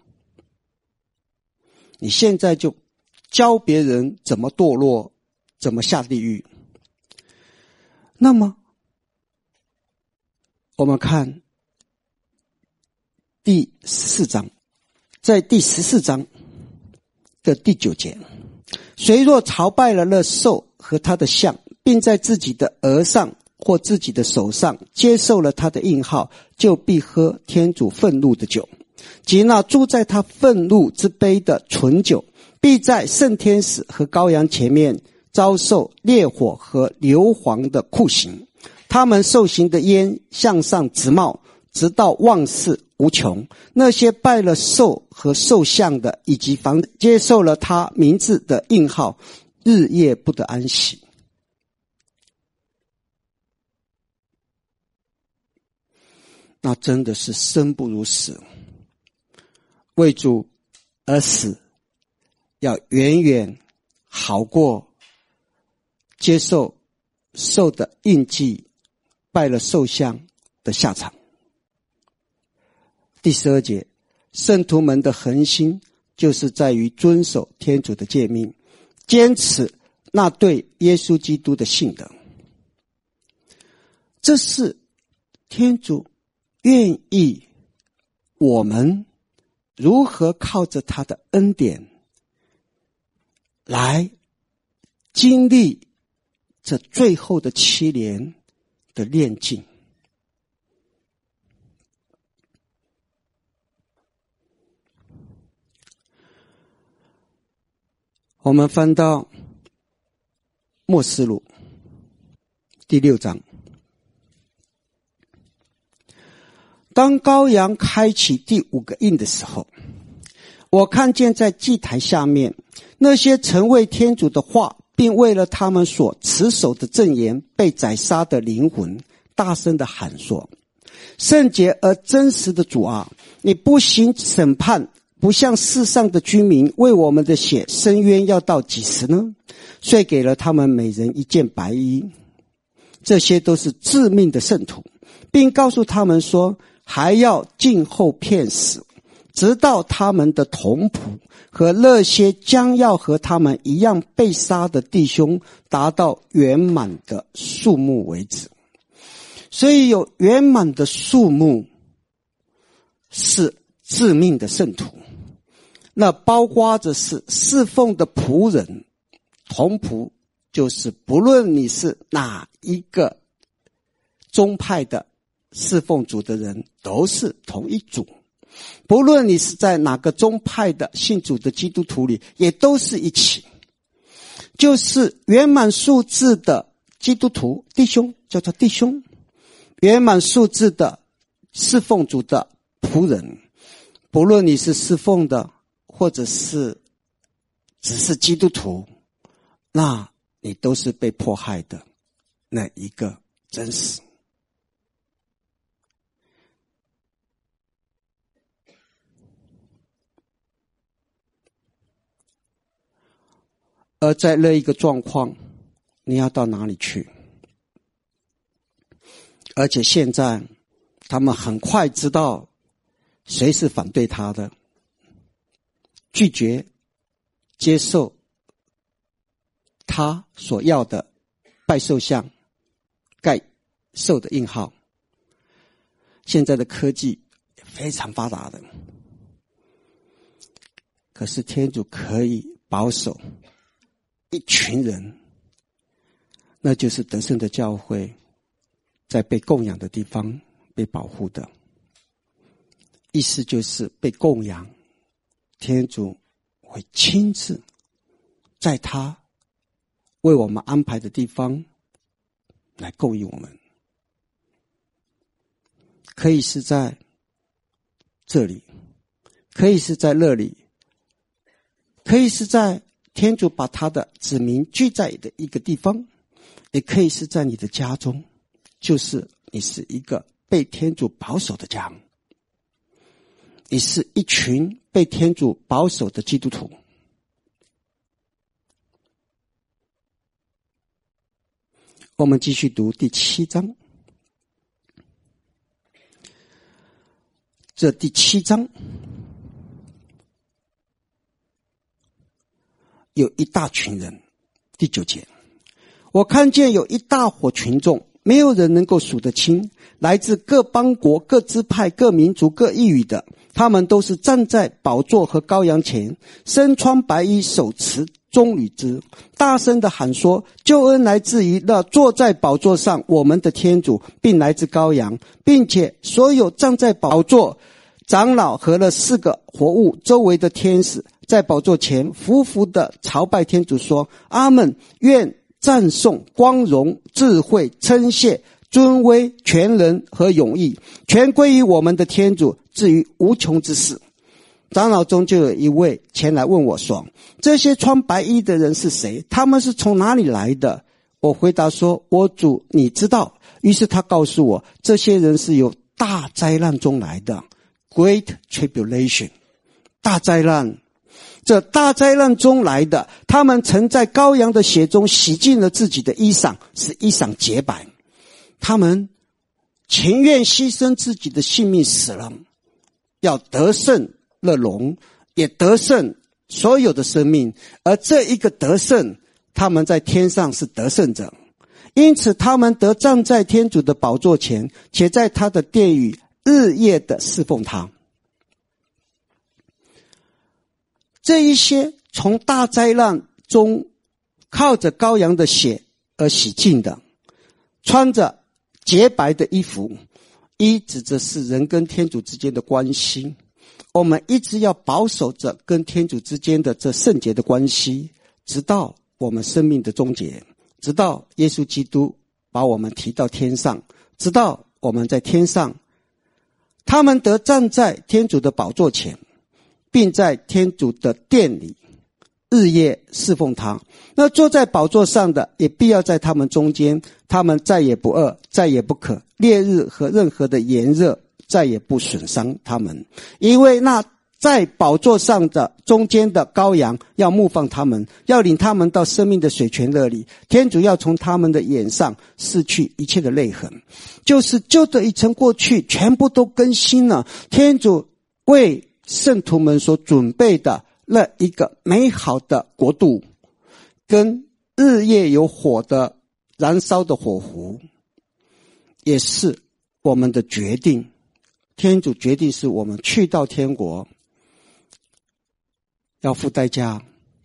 你现在就教别人怎么堕落，怎么下地狱。那么我们看第十四章，在第十四章的第九节，谁若朝拜了那兽和他的像，并在自己的额上或自己的手上接受了他的印号，就必喝天主愤怒的酒，即那住在他愤怒之杯的醇酒，必在圣天使和羔羊前面遭受烈火和硫磺的酷刑。他们受刑的烟向上直冒，直到万世无穷。那些拜了兽和兽像的，以及凡接受了他名字的印号，日夜不得安息。那真的是生不如死，为主而死，要远远好过接受兽的印记，拜了兽像的下场。第十二节，圣徒们的恒心就是在于遵守天主的诫命，坚持那对耶稣基督的信德。这是天主愿意我们如何靠着他的恩典来经历这最后的七年的炼净。我们翻到默示录第六章。当羔羊开启第五个印的时候，我看见在祭台下面那些曾为天主的话并为了他们所持守的证言被宰杀的灵魂大声地喊说，圣洁而真实的主啊，你不行审判，不像世上的居民为我们的血申冤，要到几时呢？遂给了他们每人一件白衣，这些都是致命的圣徒，并告诉他们说，还要静候片时，直到他们的同仆和那些将要和他们一样被杀的弟兄达到圆满的数目为止。所以有圆满的数目是致命的圣徒，那包括着是侍奉的仆人，同仆就是不论你是哪一个宗派的侍奉主的人，都是同一主，不论你是在哪个宗派的信主的基督徒里，也都是一起，就是圆满数字的基督徒弟兄叫做弟兄，圆满数字的侍奉主的仆人，不论你是侍奉的或者是只是基督徒，那你都是被迫害的那一个真实。而在那一个状况，你要到哪里去？而且现在他们很快知道谁是反对他的，拒绝接受他所要的拜兽像盖兽的印号。现在的科技非常发达的，可是天主可以保守一群人，那就是得胜的教会在被供养的地方被保护的。意思就是被供养，天主会亲自在他为我们安排的地方来供应我们，可以是在这里，可以是在那里，可以是在天主把他的子民聚在的一个地方，也可以是在你的家中，就是你是一个被天主保守的家，你是一群被天主保守的基督徒。我们继续读第七章。这第七章有一大群人，第九节，我看见有一大伙群众，没有人能够数得清，来自各邦国、各支派、各民族、各异语的，他们都是站在宝座和羔羊前，身穿白衣，手持棕榈枝，大声地喊说，救恩来自于那坐在宝座上我们的天主，并来自羔羊，并且所有站在宝座长老和了四个活物周围的天使在宝座前匍匐地朝拜天主说，阿们，愿赞颂、光荣、智慧、称谢、尊威、全能和永义全归于我们的天主，至于无穷之事。长老中就有一位前来问我说，这些穿白衣的人是谁？他们是从哪里来的？我回答说，我主你知道。于是他告诉我，这些人是由大灾难中来的， Great Tribulation， 大灾难。这大灾难中来的，他们曾在羔羊的血中洗净了自己的衣裳，使衣裳洁白。他们情愿牺牲自己的性命死了，要得胜了龙，也得胜所有的生命。而这一个得胜，他们在天上是得胜者，因此他们得站在天主的宝座前，且在他的殿宇日夜的侍奉他。这一些从大灾难中靠着羔羊的血而洗净的，穿着洁白的衣服，一指的是人跟天主之间的关系，我们一直要保守着跟天主之间的这圣洁的关系，直到我们生命的终结， 直到耶稣基督把我们提到天上，直到我们在天上，他们得站在天主的宝座前，并在天主的殿里日夜侍奉他。那坐在宝座上的也必要在他们中间，他们再也不饿，再也不渴，烈日和任何的炎热再也不损伤他们，因为那在宝座上的中间的羔羊要牧放他们，要领他们到生命的水泉乐里。天主要从他们的眼上拭去一切的泪痕，就是旧的一层过去，全部都更新了。天主为圣徒们所准备的那一个美好的国度，跟日夜有火的燃烧的火湖，也是我们的决定。天主决定是我们去到天国要付代价，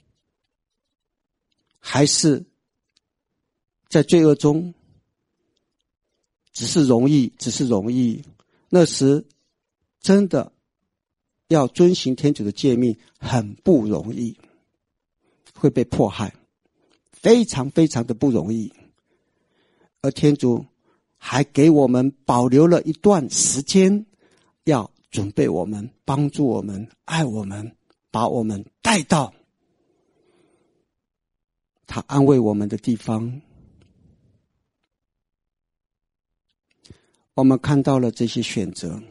还是在罪恶中只是容易只是容易。那时真的要遵行天主的诫命很不容易，会被迫害，非常非常的不容易。而天主还给我们保留了一段时间，要准备我们，帮助我们，爱我们，把我们带到他安慰我们的地方。我们看到了这些选择，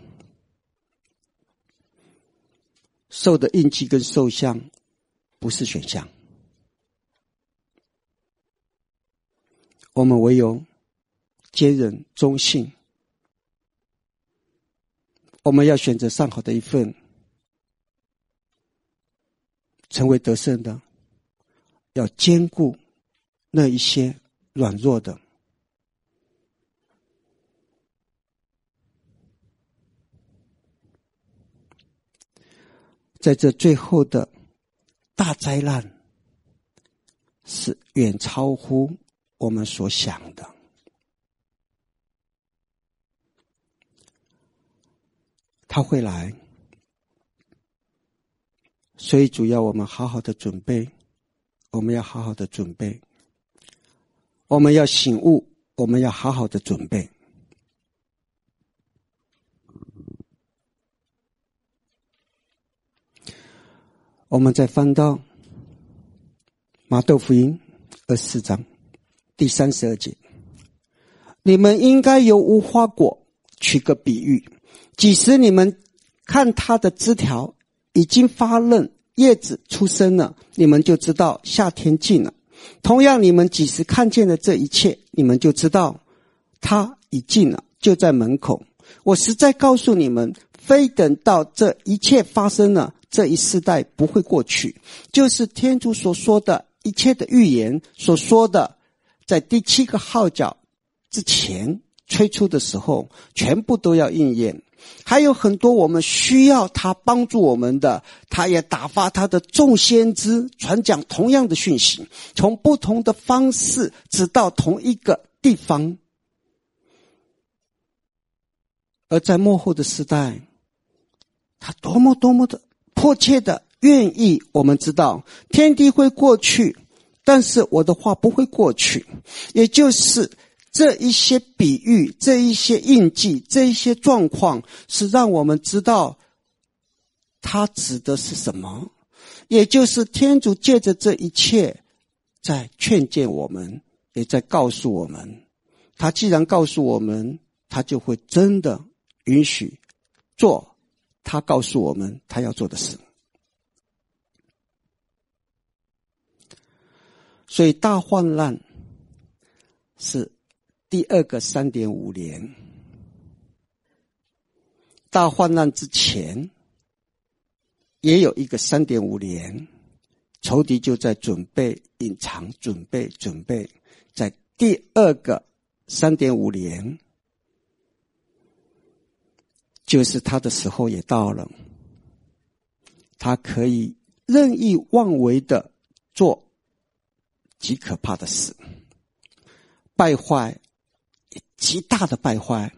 受的印记跟受像不是选项，我们唯有坚忍忠信，我们要选择上好的一份，成为得胜的，要兼顾那一些软弱的。在这最后的大灾难，是远超乎我们所想的。他会来，所以主要我们好好的准备，我们要好好的准备，我们要醒悟，我们要好好的准备。我们再翻到马窦福音二十四章第三十二节，你们应该由无花果取个比喻，几时你们看它的枝条已经发嫩，叶子出生了，你们就知道夏天近了。同样，你们几时看见了这一切，你们就知道它已近了，就在门口。我实在告诉你们，非等到这一切发生了，这一世代不会过去。就是天主所说的一切的预言所说的，在第七个号角之前吹出的时候，全部都要应验。还有很多我们需要他帮助我们的，他也打发他的众先知传讲同样的讯息，从不同的方式直到同一个地方。而在末后的时代，他多么多么的迫切的愿意我们知道，天地会过去，但是我的话不会过去。也就是这一些比喻，这一些印记，这一些状况，是让我们知道它指的是什么。也就是天主借着这一切在劝诫我们，也在告诉我们，他既然告诉我们，他就会真的允许做他告诉我们他要做的事。所以大患难是第二个 三点五 年，大患难之前也有一个 三点五 年，仇敌就在准备隐藏，准备准备在第二个 三点五 年，就是他的时候也到了，他可以任意妄为的做极可怕的事，败坏，极大的败坏。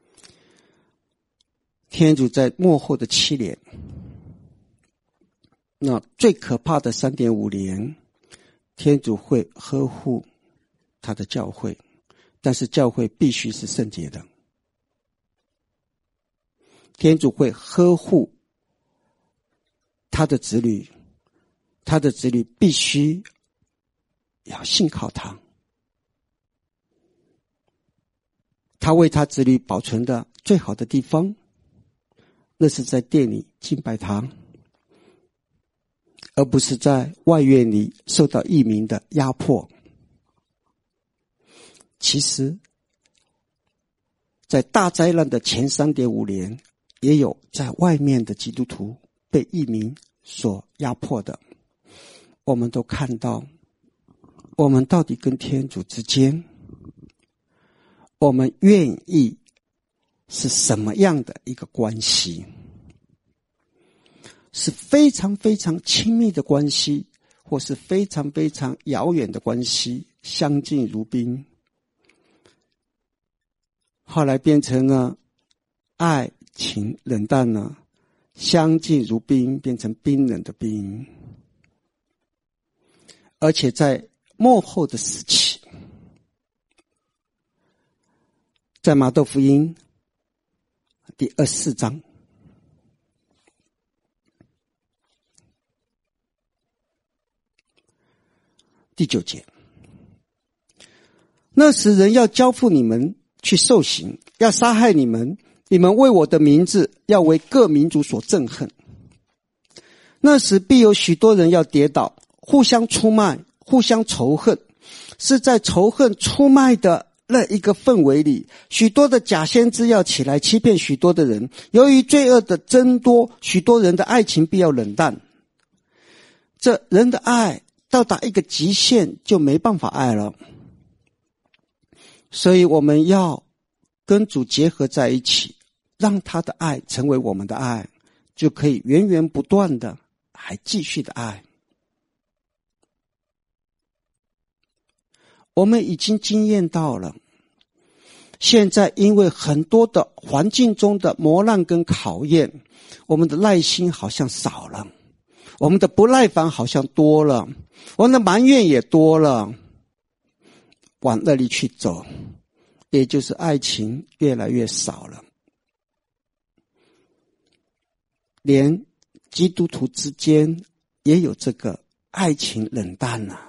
天主在末后的七年， 那最可怕的 三点五年，天主会呵护他的教会，但是教会必须是圣洁的。天主会呵护他的子女，他的子女必须要信靠他。他为他子女保存的最好的地方，那是在殿里敬拜他，而不是在外院里受到异民的压迫。其实在大灾难的前 三点五年，也有在外面的基督徒被异民所压迫的。我们都看到，我们到底跟天主之间，我们愿意是什么样的一个关系？是非常非常亲密的关系，或是非常非常遥远的关系，相敬如宾。后来变成了爱情冷淡了，相敬如宾变成冰冷的冰。而且在末后的时期，在马窦福音第二十四章第九节，那时人要交付你们去受刑，要杀害你们，你们为我的名字要为各民族所憎恨。那时必有许多人要跌倒，互相出卖，互相仇恨。是在仇恨出卖的那一个氛围里，许多的假先知要起来欺骗许多的人。由于罪恶的增多，许多人的爱情必要冷淡。这人的爱到达一个极限就没办法爱了。所以我们要跟主结合在一起，让他的爱成为我们的爱，就可以源源不断的还继续的爱。我们已经经验到了，现在因为很多的环境中的磨难跟考验，我们的耐心好像少了，我们的不耐烦好像多了，我们的埋怨也多了，往那里去走，也就是爱情越来越少了。连基督徒之间也有这个爱情冷淡了。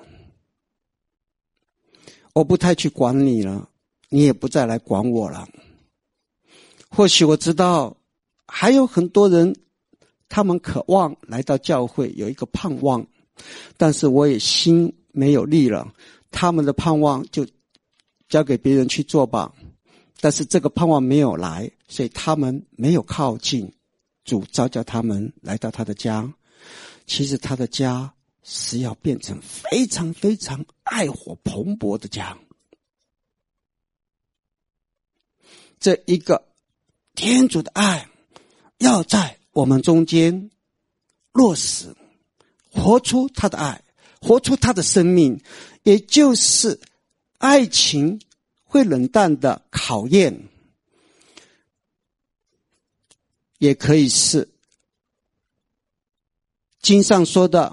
我不太去管你了，你也不再来管我了。或许我知道还有很多人，他们渴望来到教会，有一个盼望，但是我也心没有力了，他们的盼望就交给别人去做吧。但是这个盼望没有来，所以他们没有靠近主，召叫他们来到他的家。其实他的家是要变成非常非常爱火蓬勃的家。这一个天主的爱要在我们中间落实，活出他的爱，活出他的生命，也就是爱情会冷淡的考验，也可以是经上说的，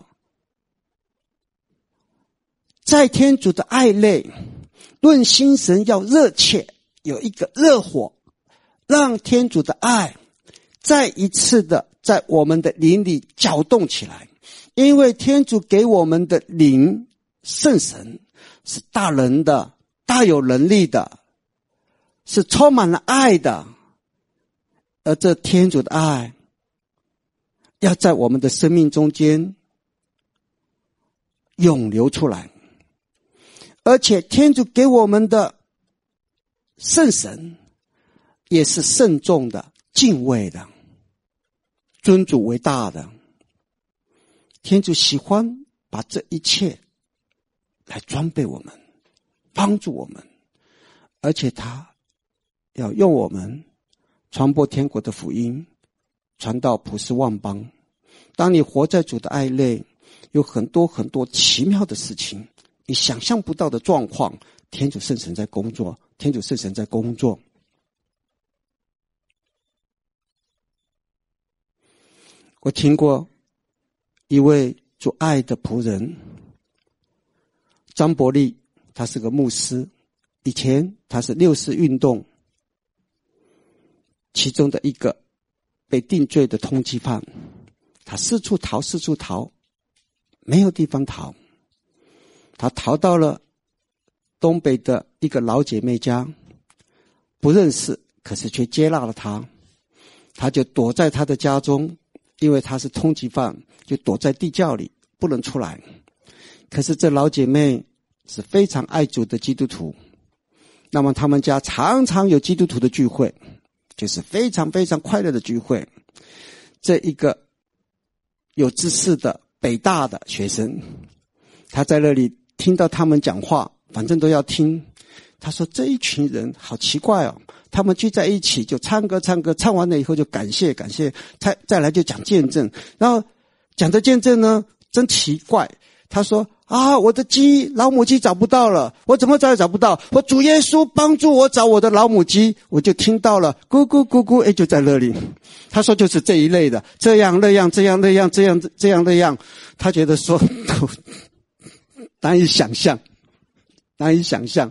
在天主的爱内，论心神要热切，有一个热火，让天主的爱再一次的在我们的灵里搅动起来。因为天主给我们的灵，圣神是大能的，大有能力的，是充满了爱的。而这天主的爱要在我们的生命中间涌流出来。而且天主给我们的圣神也是慎重的、敬畏的、尊主为大的。天主喜欢把这一切来装备我们，帮助我们，而且他要用我们传播天国的福音，传到普世万邦。当你活在主的爱内，有很多很多奇妙的事情，你想象不到的状况，天主圣神在工作，天主圣神在工作。我听过一位主爱的仆人张伯利，他是个牧师，以前他是六四运动其中的一个被定罪的通缉犯，他四处逃四处逃，没有地方逃，他逃到了东北的一个老姐妹家，不认识，可是却接纳了他，他就躲在他的家中，因为他是通缉犯，就躲在地窖里不能出来。可是这老姐妹是非常爱主的基督徒，那么他们家常常有基督徒的聚会，就是非常非常快乐的聚会。这一个有知识的北大的学生，他在那里听到他们讲话，反正都要听。他说这一群人好奇怪哦，他们聚在一起就唱歌唱歌，唱完了以后就感谢感谢，再再来就讲见证，然后讲的见证呢真奇怪。他说啊，我的鸡老母鸡找不到了，我怎么找也找不到，我主耶稣帮助我找我的老母鸡，我就听到了咕咕咕咕，哎，就在那里。他说就是这一类的，这样那样这样那样这样这样那样，他觉得说难以想象难以想象。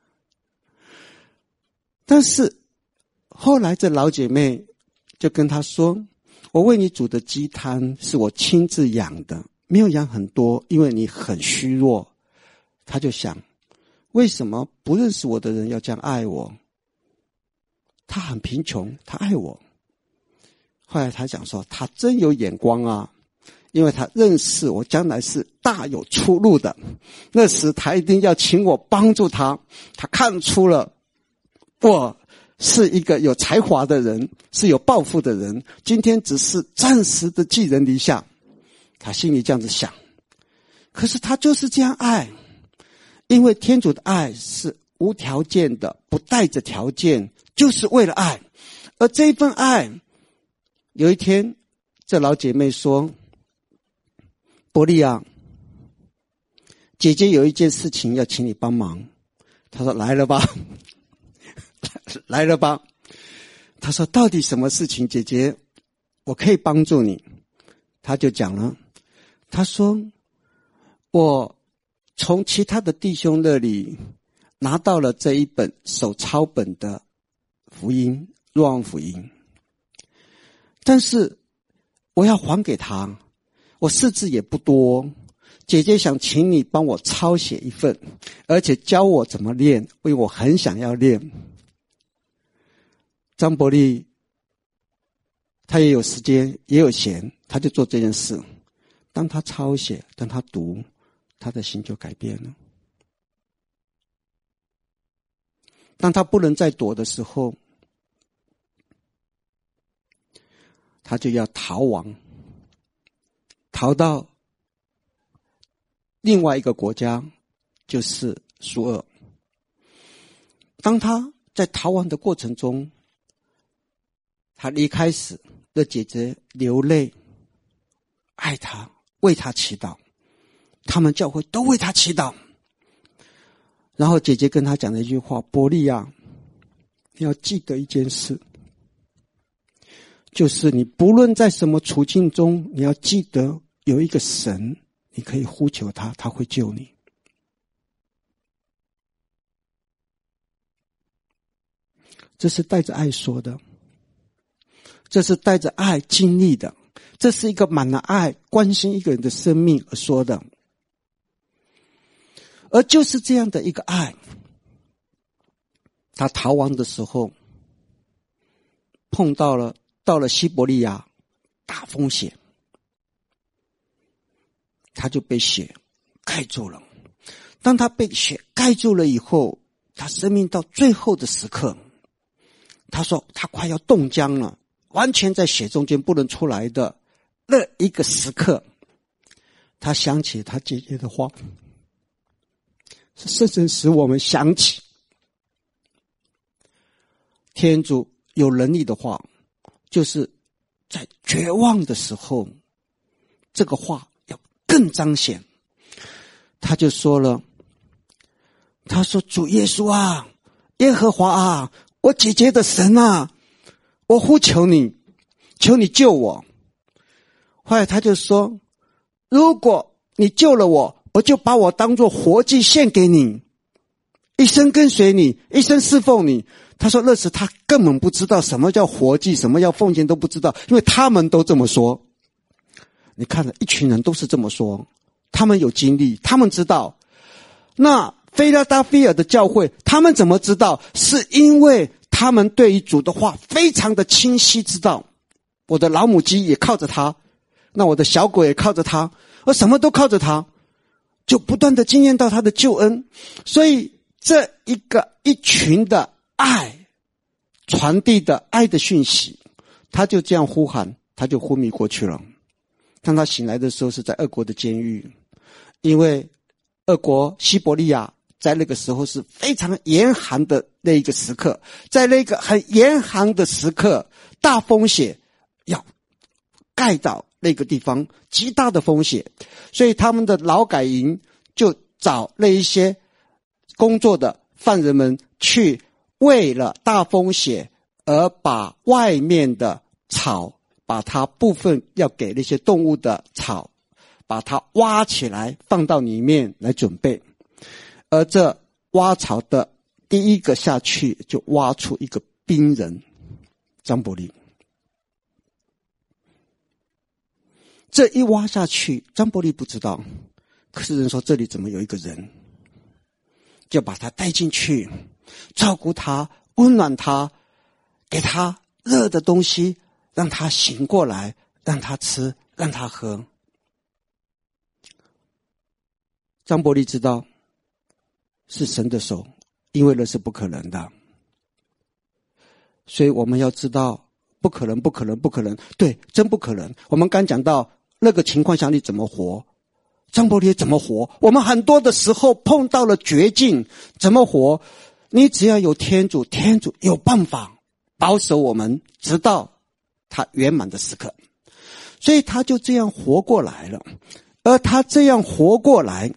但是后来这老姐妹就跟他说，我为你煮的鸡汤是我亲自养的，没有养很多，因为你很虚弱。他就想，为什么不认识我的人要这样爱我？他很贫穷，他爱我。后来他讲说，他真有眼光啊，因为他认识我将来是大有出路的，那时他一定要请我帮助他。他看出了我是一个有才华的人，是有抱负的人，今天只是暂时的寄人篱下。他心里这样子想，可是他就是这样爱，因为天主的爱是无条件的，不带着条件，就是为了爱。而这份爱，有一天这老姐妹说，伯利啊，姐姐有一件事情要请你帮忙。他说来了吧来了吧。他说到底什么事情，姐姐我可以帮助你。他就讲了，他说我从其他的弟兄那里拿到了这一本手抄本的福音，若望福音，但是我要还给他，我识字也不多，姐姐想请你帮我抄写一份，而且教我怎么练，因为我很想要练。张伯利他也有时间也有闲，他就做这件事。当他抄写，当他读，他的心就改变了。当他不能再躲的时候，他就要逃亡，逃到另外一个国家，就是苏俄。当他在逃亡的过程中，他离开时的姐姐流泪，爱他，为他祈祷，他们教会都为他祈祷。然后姐姐跟他讲了一句话，伯利啊，你要记得一件事，就是你不论在什么处境中，你要记得有一个神，你可以呼求他，他会救你。这是带着爱说的，这是带着爱经历的，这是一个满了爱关心一个人的生命而说的。而就是这样的一个爱，他逃亡的时候碰到了到了西伯利亚大风雪，他就被雪盖住了。当他被雪盖住了以后，他生命到最后的时刻，他说他快要冻僵了，完全在雪中间不能出来的那一个时刻，他想起他姐姐的话，是深深使我们想起天主有能力的话，就是在绝望的时候，这个话要更彰显。他就说了，他说主耶稣啊，耶和华啊，我姐姐的神啊，我呼求你，求你救我。后来他就说， 如果你救了我，我就把我当作活祭献给你，一生跟随你，一生侍奉你。他说那时他根本不知道什么叫活祭，什么叫奉献都不知道，因为他们都这么说。你看了一群人都是这么说，他们有经历，他们知道。那菲拉达菲尔的教会他们怎么知道？是因为他们对于主的话非常的清晰知道。我的老母鸡也靠着他，那我的小狗也靠着他，我什么都靠着他，就不断的经验到他的救恩。所以这一个一群的爱传递的爱的讯息，他就这样呼喊，他就昏迷过去了。当他醒来的时候是在俄国的监狱，因为俄国西伯利亚在那个时候是非常严寒的那一个时刻，在那个很严寒的时刻，大风雪要盖到那个地方，极大的风险，所以他们的劳改营就找那一些工作的犯人们去，为了大风雪而把外面的草，把它部分要给那些动物的草，把它挖起来放到里面来准备。而这挖草的第一个下去就挖出一个兵人张伯苓。这一挖下去，张伯苓不知道，可是人说这里怎么有一个人，就把他带进去，照顾他，温暖他，给他热的东西，让他醒过来，让他吃，让他喝。张伯苓知道是神的手，因为那是不可能的。所以我们要知道不可能不可能不可能，对，真不可能。我们刚讲到那个情况下你怎么活，张伯苓怎么活，我们很多的时候碰到了绝境，怎么活？你只要有天主，天主有办法保守我们直到他圆满的时刻。所以他就这样活过来了。而他这样活过来，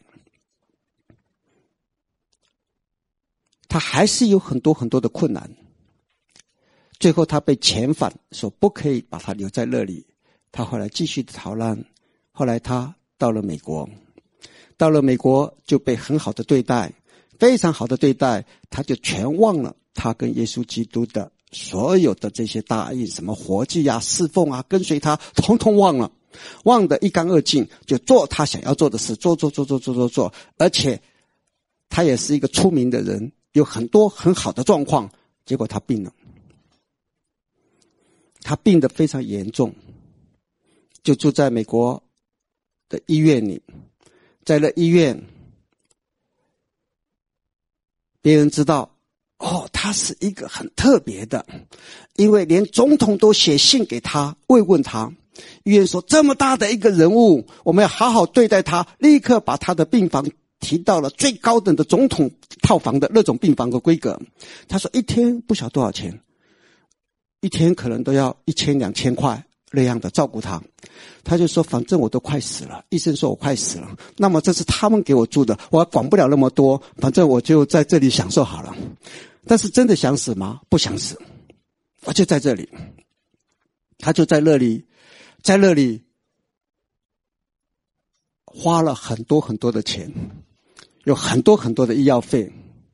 他还是有很多很多的困难。最后他被遣返，说不可以把他留在那里。他后来继续逃难，后来他到了美国，到了美国就被很好的对待，非常好的对待，他就全忘了他跟耶稣基督的所有的这些答应，什么活祭啊、侍奉啊、跟随他，统统忘了，忘得一干二净，就做他想要做的事，做做做做做做做。而且他也是一个出名的人，有很多很好的状况，结果他病了，他病得非常严重，就住在美国的医院里。在那医院，别人知道，哦，他是一个很特别的，因为连总统都写信给他慰问他。医院说这么大的一个人物，我们要好好对待他，立刻把他的病房提到了最高等的总统套房的那种病房的规格。他说一天不晓多少钱，一天可能都要一千两千块那样的照顾他。他就说反正我都快死了，医生说我快死了，那么这是他们给我住的，我管不了那么多，反正我就在这里享受好了。但是真的想死吗？不想死，我就在这里。他就在那里在那里花了很多很多的钱，有很多很多的医药费。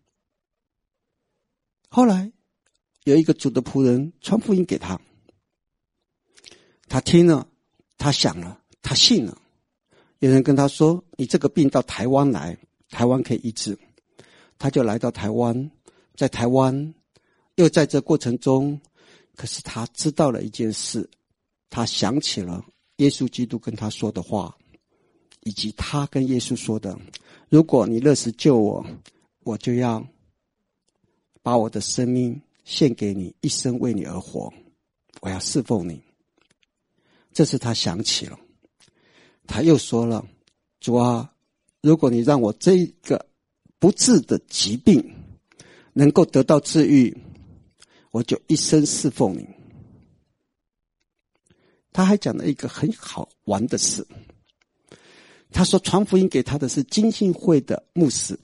后来有一个主的仆人传福音给他，他听了，他想了，他信了。有人跟他说你这个病到台湾来，台湾可以医治。他就来到台湾，在台湾又在这过程中，可是他知道了一件事，他想起了耶稣基督跟他说的话，以及他跟耶稣说的，如果你那时救我，我就要把我的生命献给你，一生为你而活，我要侍奉你。这次他想起了，他又说了，主啊，如果你让我这个不治的疾病能够得到治愈，我就一生侍奉你。他还讲了一个很好玩的事，他说传福音给他的是浸信会的牧师，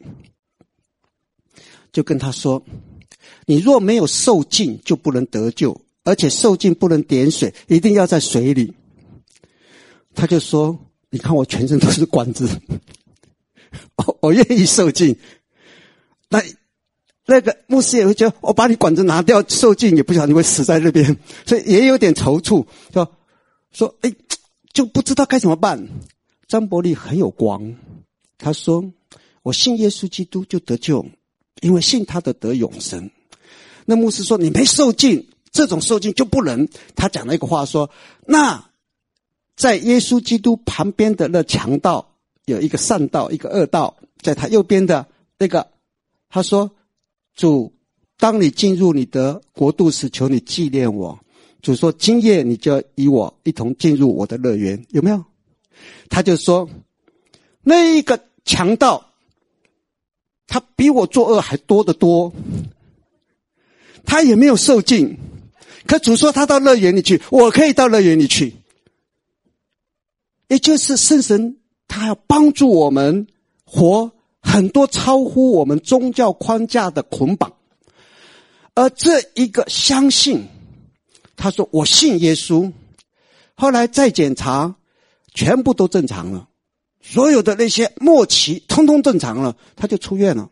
就跟他说，你若没有受浸就不能得救，而且受浸不能点水，一定要在水里。他就说你看我全身都是管子，我我愿意受尽。那那个牧师也会觉得，我把你管子拿掉，受尽也不晓得你会死在那边，所以也有点踌躇，说说哎，就不知道该怎么办。张伯利很有光，他说：“我信耶稣基督就得救，因为信他的得永生。”那牧师说：“你没受尽，这种受尽就不能。”他讲了一个话说：“那在耶稣基督旁边的那强盗有一个善道，一个恶道，在他右边的那个，他说。”主，当你进入你的国度时，求你纪念我。主说，今夜你就与我一同进入我的乐园，有没有？他就说，那一个强盗，他比我作恶还多得多，他也没有受尽。可主说他到乐园里去，我可以到乐园里去。也就是圣神，他要帮助我们活很多超乎我们宗教框架的捆绑，而这一个相信，他说我信耶稣，后来再检查，全部都正常了，所有的那些末期通通正常了，他就出院了。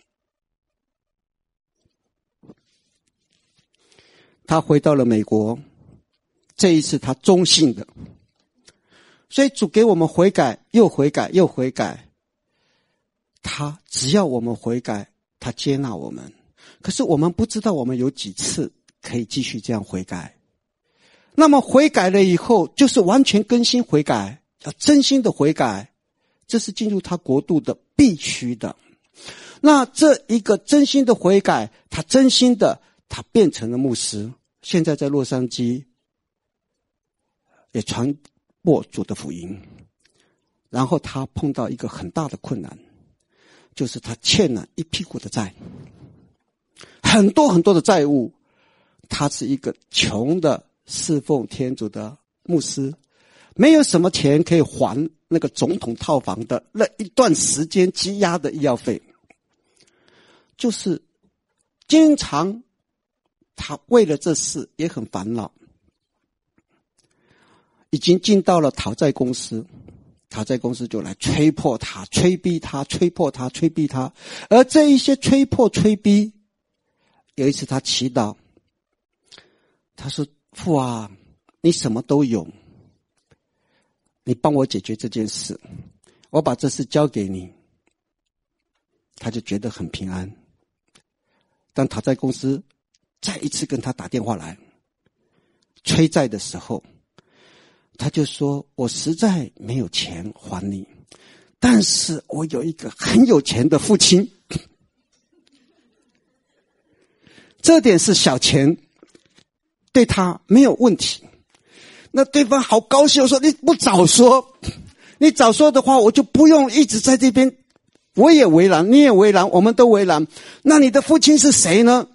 他回到了美国，这一次他忠信的，所以主给我们悔改，又悔改，又悔改。他只要我们悔改，他接纳我们。可是我们不知道我们有几次可以继续这样悔改。那么悔改了以后，就是完全更新悔改，要真心的悔改，这是进入他国度的必须的。那这一个真心的悔改，他真心的，他变成了牧师，现在在洛杉矶也传播主的福音。然后他碰到一个很大的困难，就是他欠了一屁股的债，很多很多的债务。他是一个穷的侍奉天主的牧师，没有什么钱可以还那个总统套房的那一段时间积压的医药费，就是经常他为了这事也很烦恼，已经进到了讨债公司，讨债公司就来催迫他，催逼他，催迫他，催逼他。而这一些催迫催逼，有一次他祈祷，他说，父啊，你什么都有，你帮我解决这件事，我把这事交给你。他就觉得很平安。当讨债公司再一次跟他打电话来催债的时候，他就说，我实在没有钱还你，但是我有一个很有钱的父亲，这点是小钱，对他没有问题。那对方好高兴，我说，你不早说，你早说的话，我就不用一直在这边，我也为难，你也为难，我们都为难。那你的父亲是谁呢？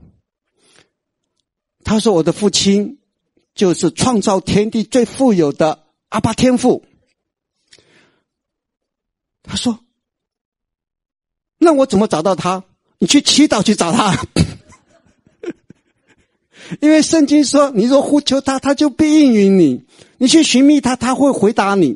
他说，我的父亲就是创造天地最富有的阿爸天父。他说，那我怎么找到他？你去祈祷去找他。因为圣经说，你若呼求他，他就必应允你，你去寻觅他，他会回答你。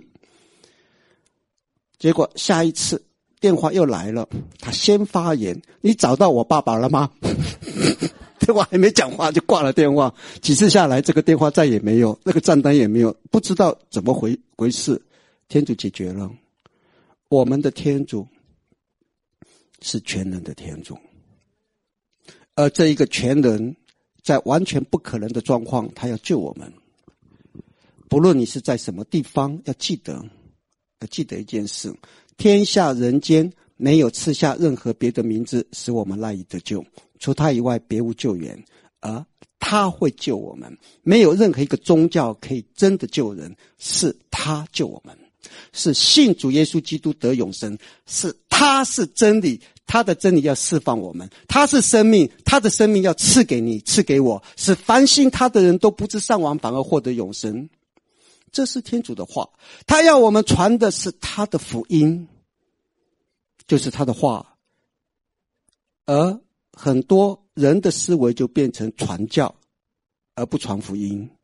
结果下一次电话又来了，他先发言，你找到我爸爸了吗？电话还没讲话就挂了电话。几次下来，这个电话再也没有，那个账单也没有，不知道怎么回回事。天主解决了。我们的天主是全能的天主，而这一个全能在完全不可能的状况，他要救我们。不论你是在什么地方，要记得要记得一件事，天下人间没有赐下任何别的名字使我们赖以得救，除他以外别无救援，而他会救我们。没有任何一个宗教可以真的救人，是他救我们。是信主耶稣基督得永生，是他是真理，他的真理要释放我们，他是生命，他的生命要赐给你，赐给我，使凡信他的人都不致丧亡，反而获得永生。这是天主的话，他要我们传的是他的福音，就是他的话。而很多人的思维就变成传教而不传福音，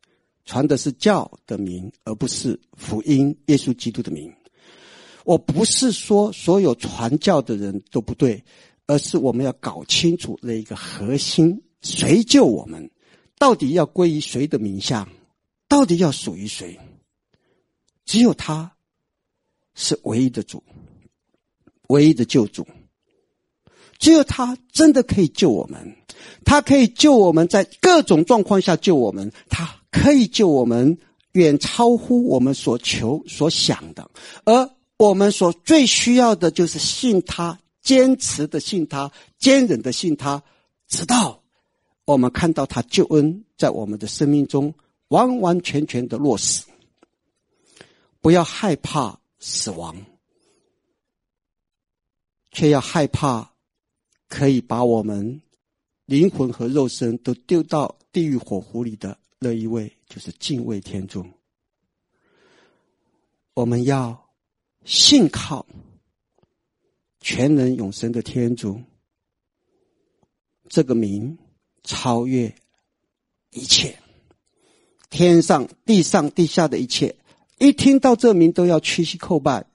传的是教的名，而不是福音耶稣基督的名。我不是说所有传教的人都不对，而是我们要搞清楚那一个核心，谁救我们，到底要归于谁的名下，到底要属于谁。只有他是唯一的主，唯一的救主，只有他真的可以救我们，他可以救我们在各种状况下救我们，他可以救我们远超乎我们所求所想的，而我们所最需要的就是信他，坚持的信他，坚忍的信他，直到我们看到他救恩在我们的生命中完完全全的落实。不要害怕死亡，却要害怕可以把我们灵魂和肉身都丢到地狱火湖里的那一位，就是敬畏天主。我们要信靠全能永生的天主，这个名超越一切，天上地上地下的一切，一听到这名都要屈膝叩拜。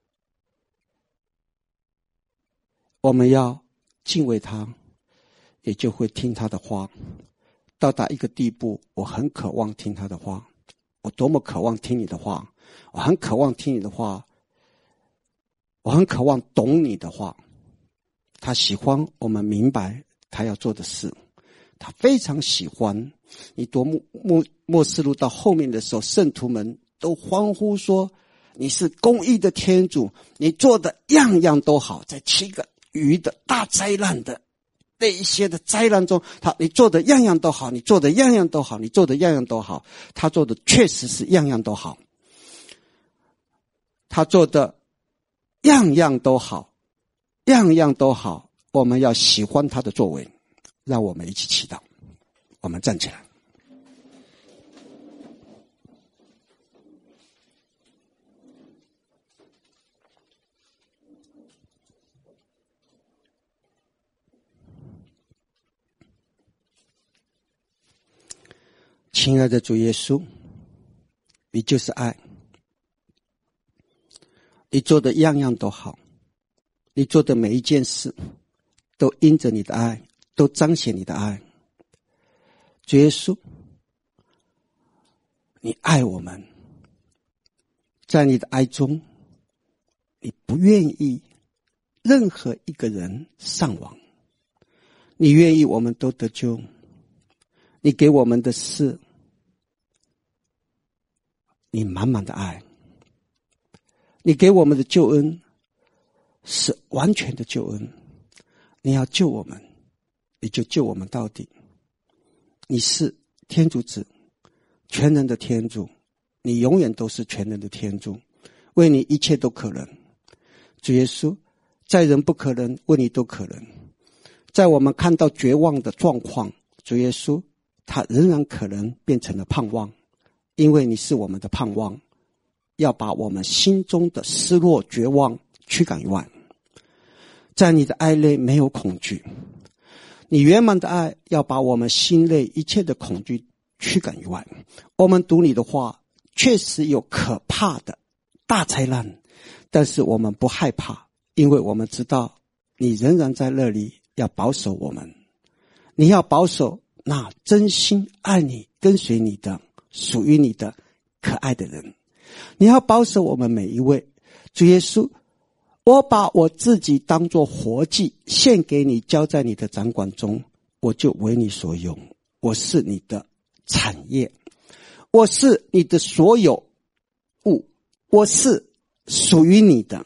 我们要敬畏他，也就会听他的话。到达一个地步，我很渴望听他的话，我多么渴望听你的话，我很渴望听你的话，我很渴望懂你的话。他喜欢我们明白他要做的事，他非常喜欢你读末末末世录到后面的时候，圣徒们都欢呼说，你是公义的天主，你做的样样都好。在七个鱼的大灾难的那一些的灾难中，他你做的样样都好，你做的样样都好，你做的样样都好。他做的确实是样样都好，他做的样样都好，样样都好。我们要喜欢他的作为。让我们一起祈祷，我们站起来。亲爱的主耶稣，你就是爱，你做的样样都好，你做的每一件事都因着你的爱，都彰显你的爱。主耶稣，你爱我们，在你的爱中，你不愿意任何一个人丧亡，你愿意我们都得救。你给我们的是你满满的爱，你给我们的救恩是完全的救恩。你要救我们，你就救我们到底。你是天主子，全能的天主，你永远都是全能的天主，为你一切都可能。主耶稣，在人不可能，为你都可能。在我们看到绝望的状况，主耶稣他仍然可能变成了盼望，因为你是我们的盼望，要把我们心中的失落绝望驱赶于外。在你的爱内没有恐惧，你圆满的爱要把我们心内一切的恐惧驱赶于外。我们读你的话，确实有可怕的大灾难，但是我们不害怕，因为我们知道你仍然在那里要保守我们。你要保守那真心爱你跟随你的属于你的可爱的人，你要保守我们每一位。主耶稣，我把我自己当作活祭献给你，交在你的掌管中，我就为你所用。我是你的产业，我是你的所有物，我是属于你的，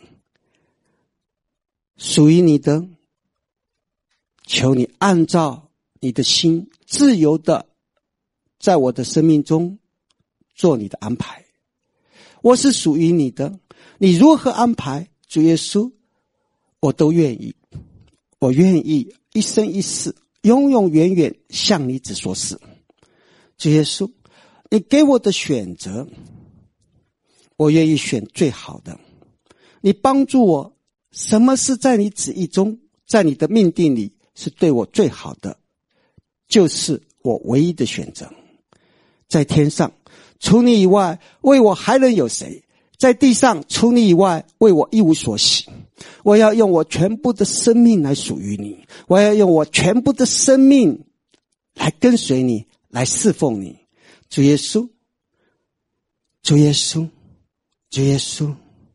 属于你的。求你按照你的心自由的在我的生命中做你的安排。我是属于你的，你如何安排，主耶稣，我都愿意。我愿意一生一世永永远远向你只说是。主耶稣，你给我的选择，我愿意选最好的。你帮助我，什么是在你旨意中，在你的命定里是对我最好的，就是我唯一的选择。 在天上，除你以外，为我还能有谁？在地上，除你以外，为我一无所喜。我要用我全部的生命来属于你，我要用我全部的生命来跟随你，来侍奉你。主耶稣，主耶稣，主耶稣，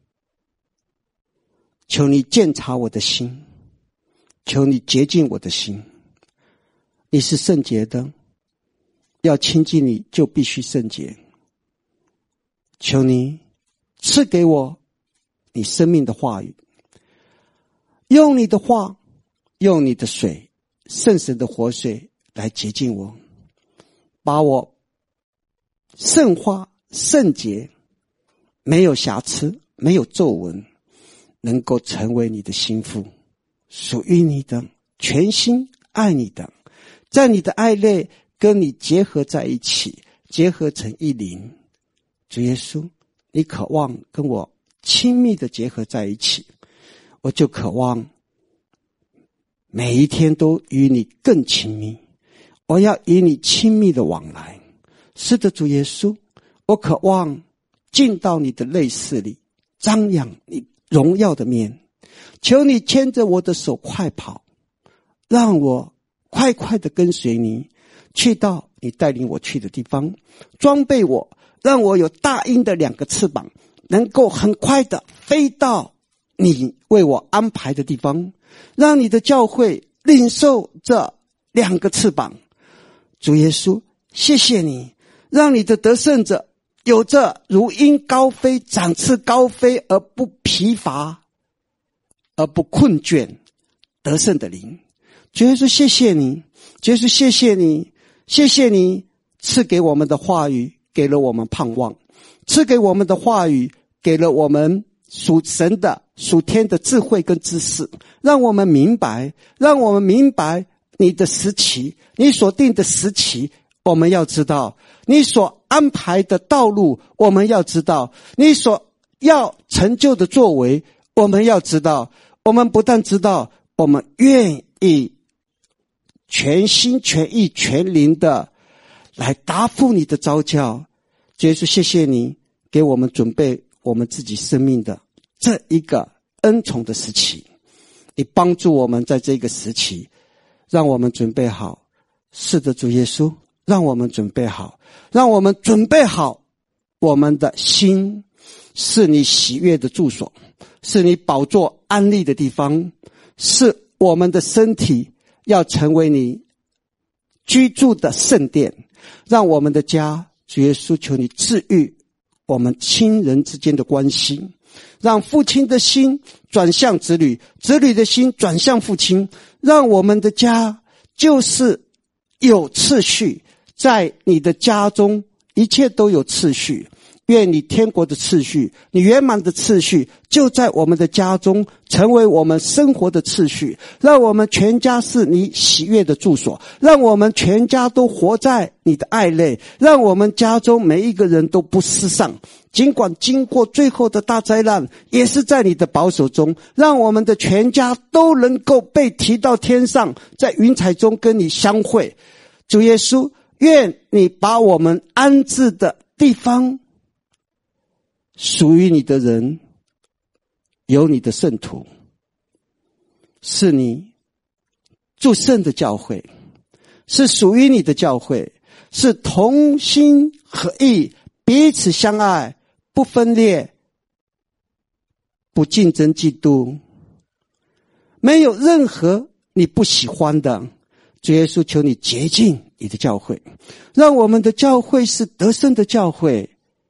求你鉴察我的心，求你洁净我的心。你是圣洁的，要亲近你就必须圣洁。求你赐给我你生命的话语，用你的话，用你的水，圣神的活水来洁净我，把我圣化圣洁，没有瑕疵，没有皱纹，能够成为你的心腹，属于你的，全心爱你的，在你的爱内跟你结合在一起，结合成一灵。主耶稣，你渴望跟我亲密的结合在一起，我就渴望每一天都与你更亲密，我要与你亲密的往来。是的，主耶稣，我渴望进到你的内室里，张扬你荣耀的面。求你牵着我的手快跑，让我快快的跟随你，去到你带领我去的地方，装备我，让我有大鹰的两个翅膀，能够很快的飞到你为我安排的地方，让你的教会领受这两个翅膀。主耶稣，谢谢你，让你的得胜者有着如鹰高飞，展翅高飞而不疲乏，而不困倦，得胜的灵。主耶稣，谢谢你，主耶稣，谢谢你，谢谢你赐给我们的话语，给了我们盼望，赐给我们的话语，给了我们属神的属天的智慧跟知识，让我们明白，让我们明白你的时期，你所定的时期，我们要知道你所安排的道路，我们要知道你所要成就的作为，我们要知道。我们不但知道，我们愿意全心全意全灵的来答复你的召叫。主耶稣，谢谢你给我们准备我们自己生命的这一个恩宠的时期，你帮助我们在这个时期，让我们准备好。是的，主耶稣，让我们准备好，让我们准备好我们的心，是你喜悦的住所，是你宝座安立的地方，是我们的身体要成为你居住的圣殿。让我们的家，主耶稣，求你治愈我们亲人之间的关系，让父亲的心转向子女，子女的心转向父亲，让我们的家就是有次序，在你的家中一切都有次序。愿你天国的次序，你圆满的次序就在我们的家中，成为我们生活的次序，让我们全家是你喜悦的住所，让我们全家都活在你的爱内，让我们家中每一个人都不失丧，尽管经过最后的大灾难，也是在你的保守中，让我们的全家都能够被提到天上，在云彩中跟你相会。主耶稣，愿你把我们安置的地方，属于你的人，有你的圣徒，是你祝圣的教会，是属于你的教会，是同心合意，彼此相爱，不分裂，不竞争嫉妒，没有任何你不喜欢的。主耶稣，求你洁净你的教会，让我们的教会是得胜的教会，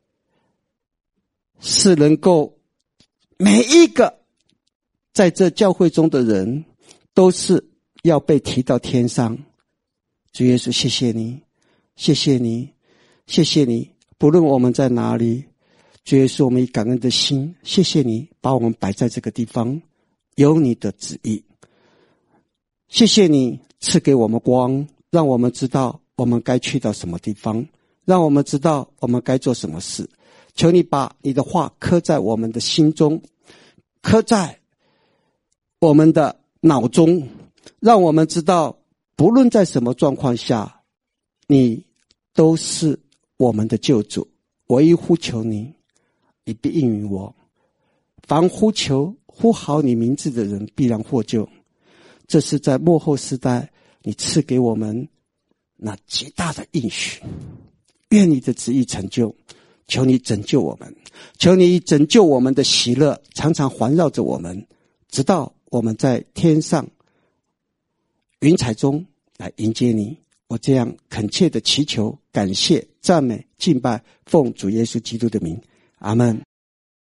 是能够每一个在这教会中的人都是要被提到天上。主耶稣，谢谢你，谢谢你，谢谢你，不论我们在哪里，主耶稣，我们以感恩的心，谢谢你把我们摆在这个地方，有你的旨意。谢谢你赐给我们光，让我们知道我们该去到什么地方，让我们知道我们该做什么事。求你把你的话刻在我们的心中，刻在我们的脑中，让我们知道不论在什么状况下，你都是我们的救主。我一呼求你，你必应允我。凡呼求呼好你名字的人，必然获救。这是在末后时代你赐给我们那极大的应许。愿你的旨意成就，求你拯救我们，求你拯救我们的喜乐常常环绕着我们，直到我们在天上云彩中来迎接你。我这样恳切的祈求、感谢、赞美、敬拜，奉主耶稣基督的名，阿们。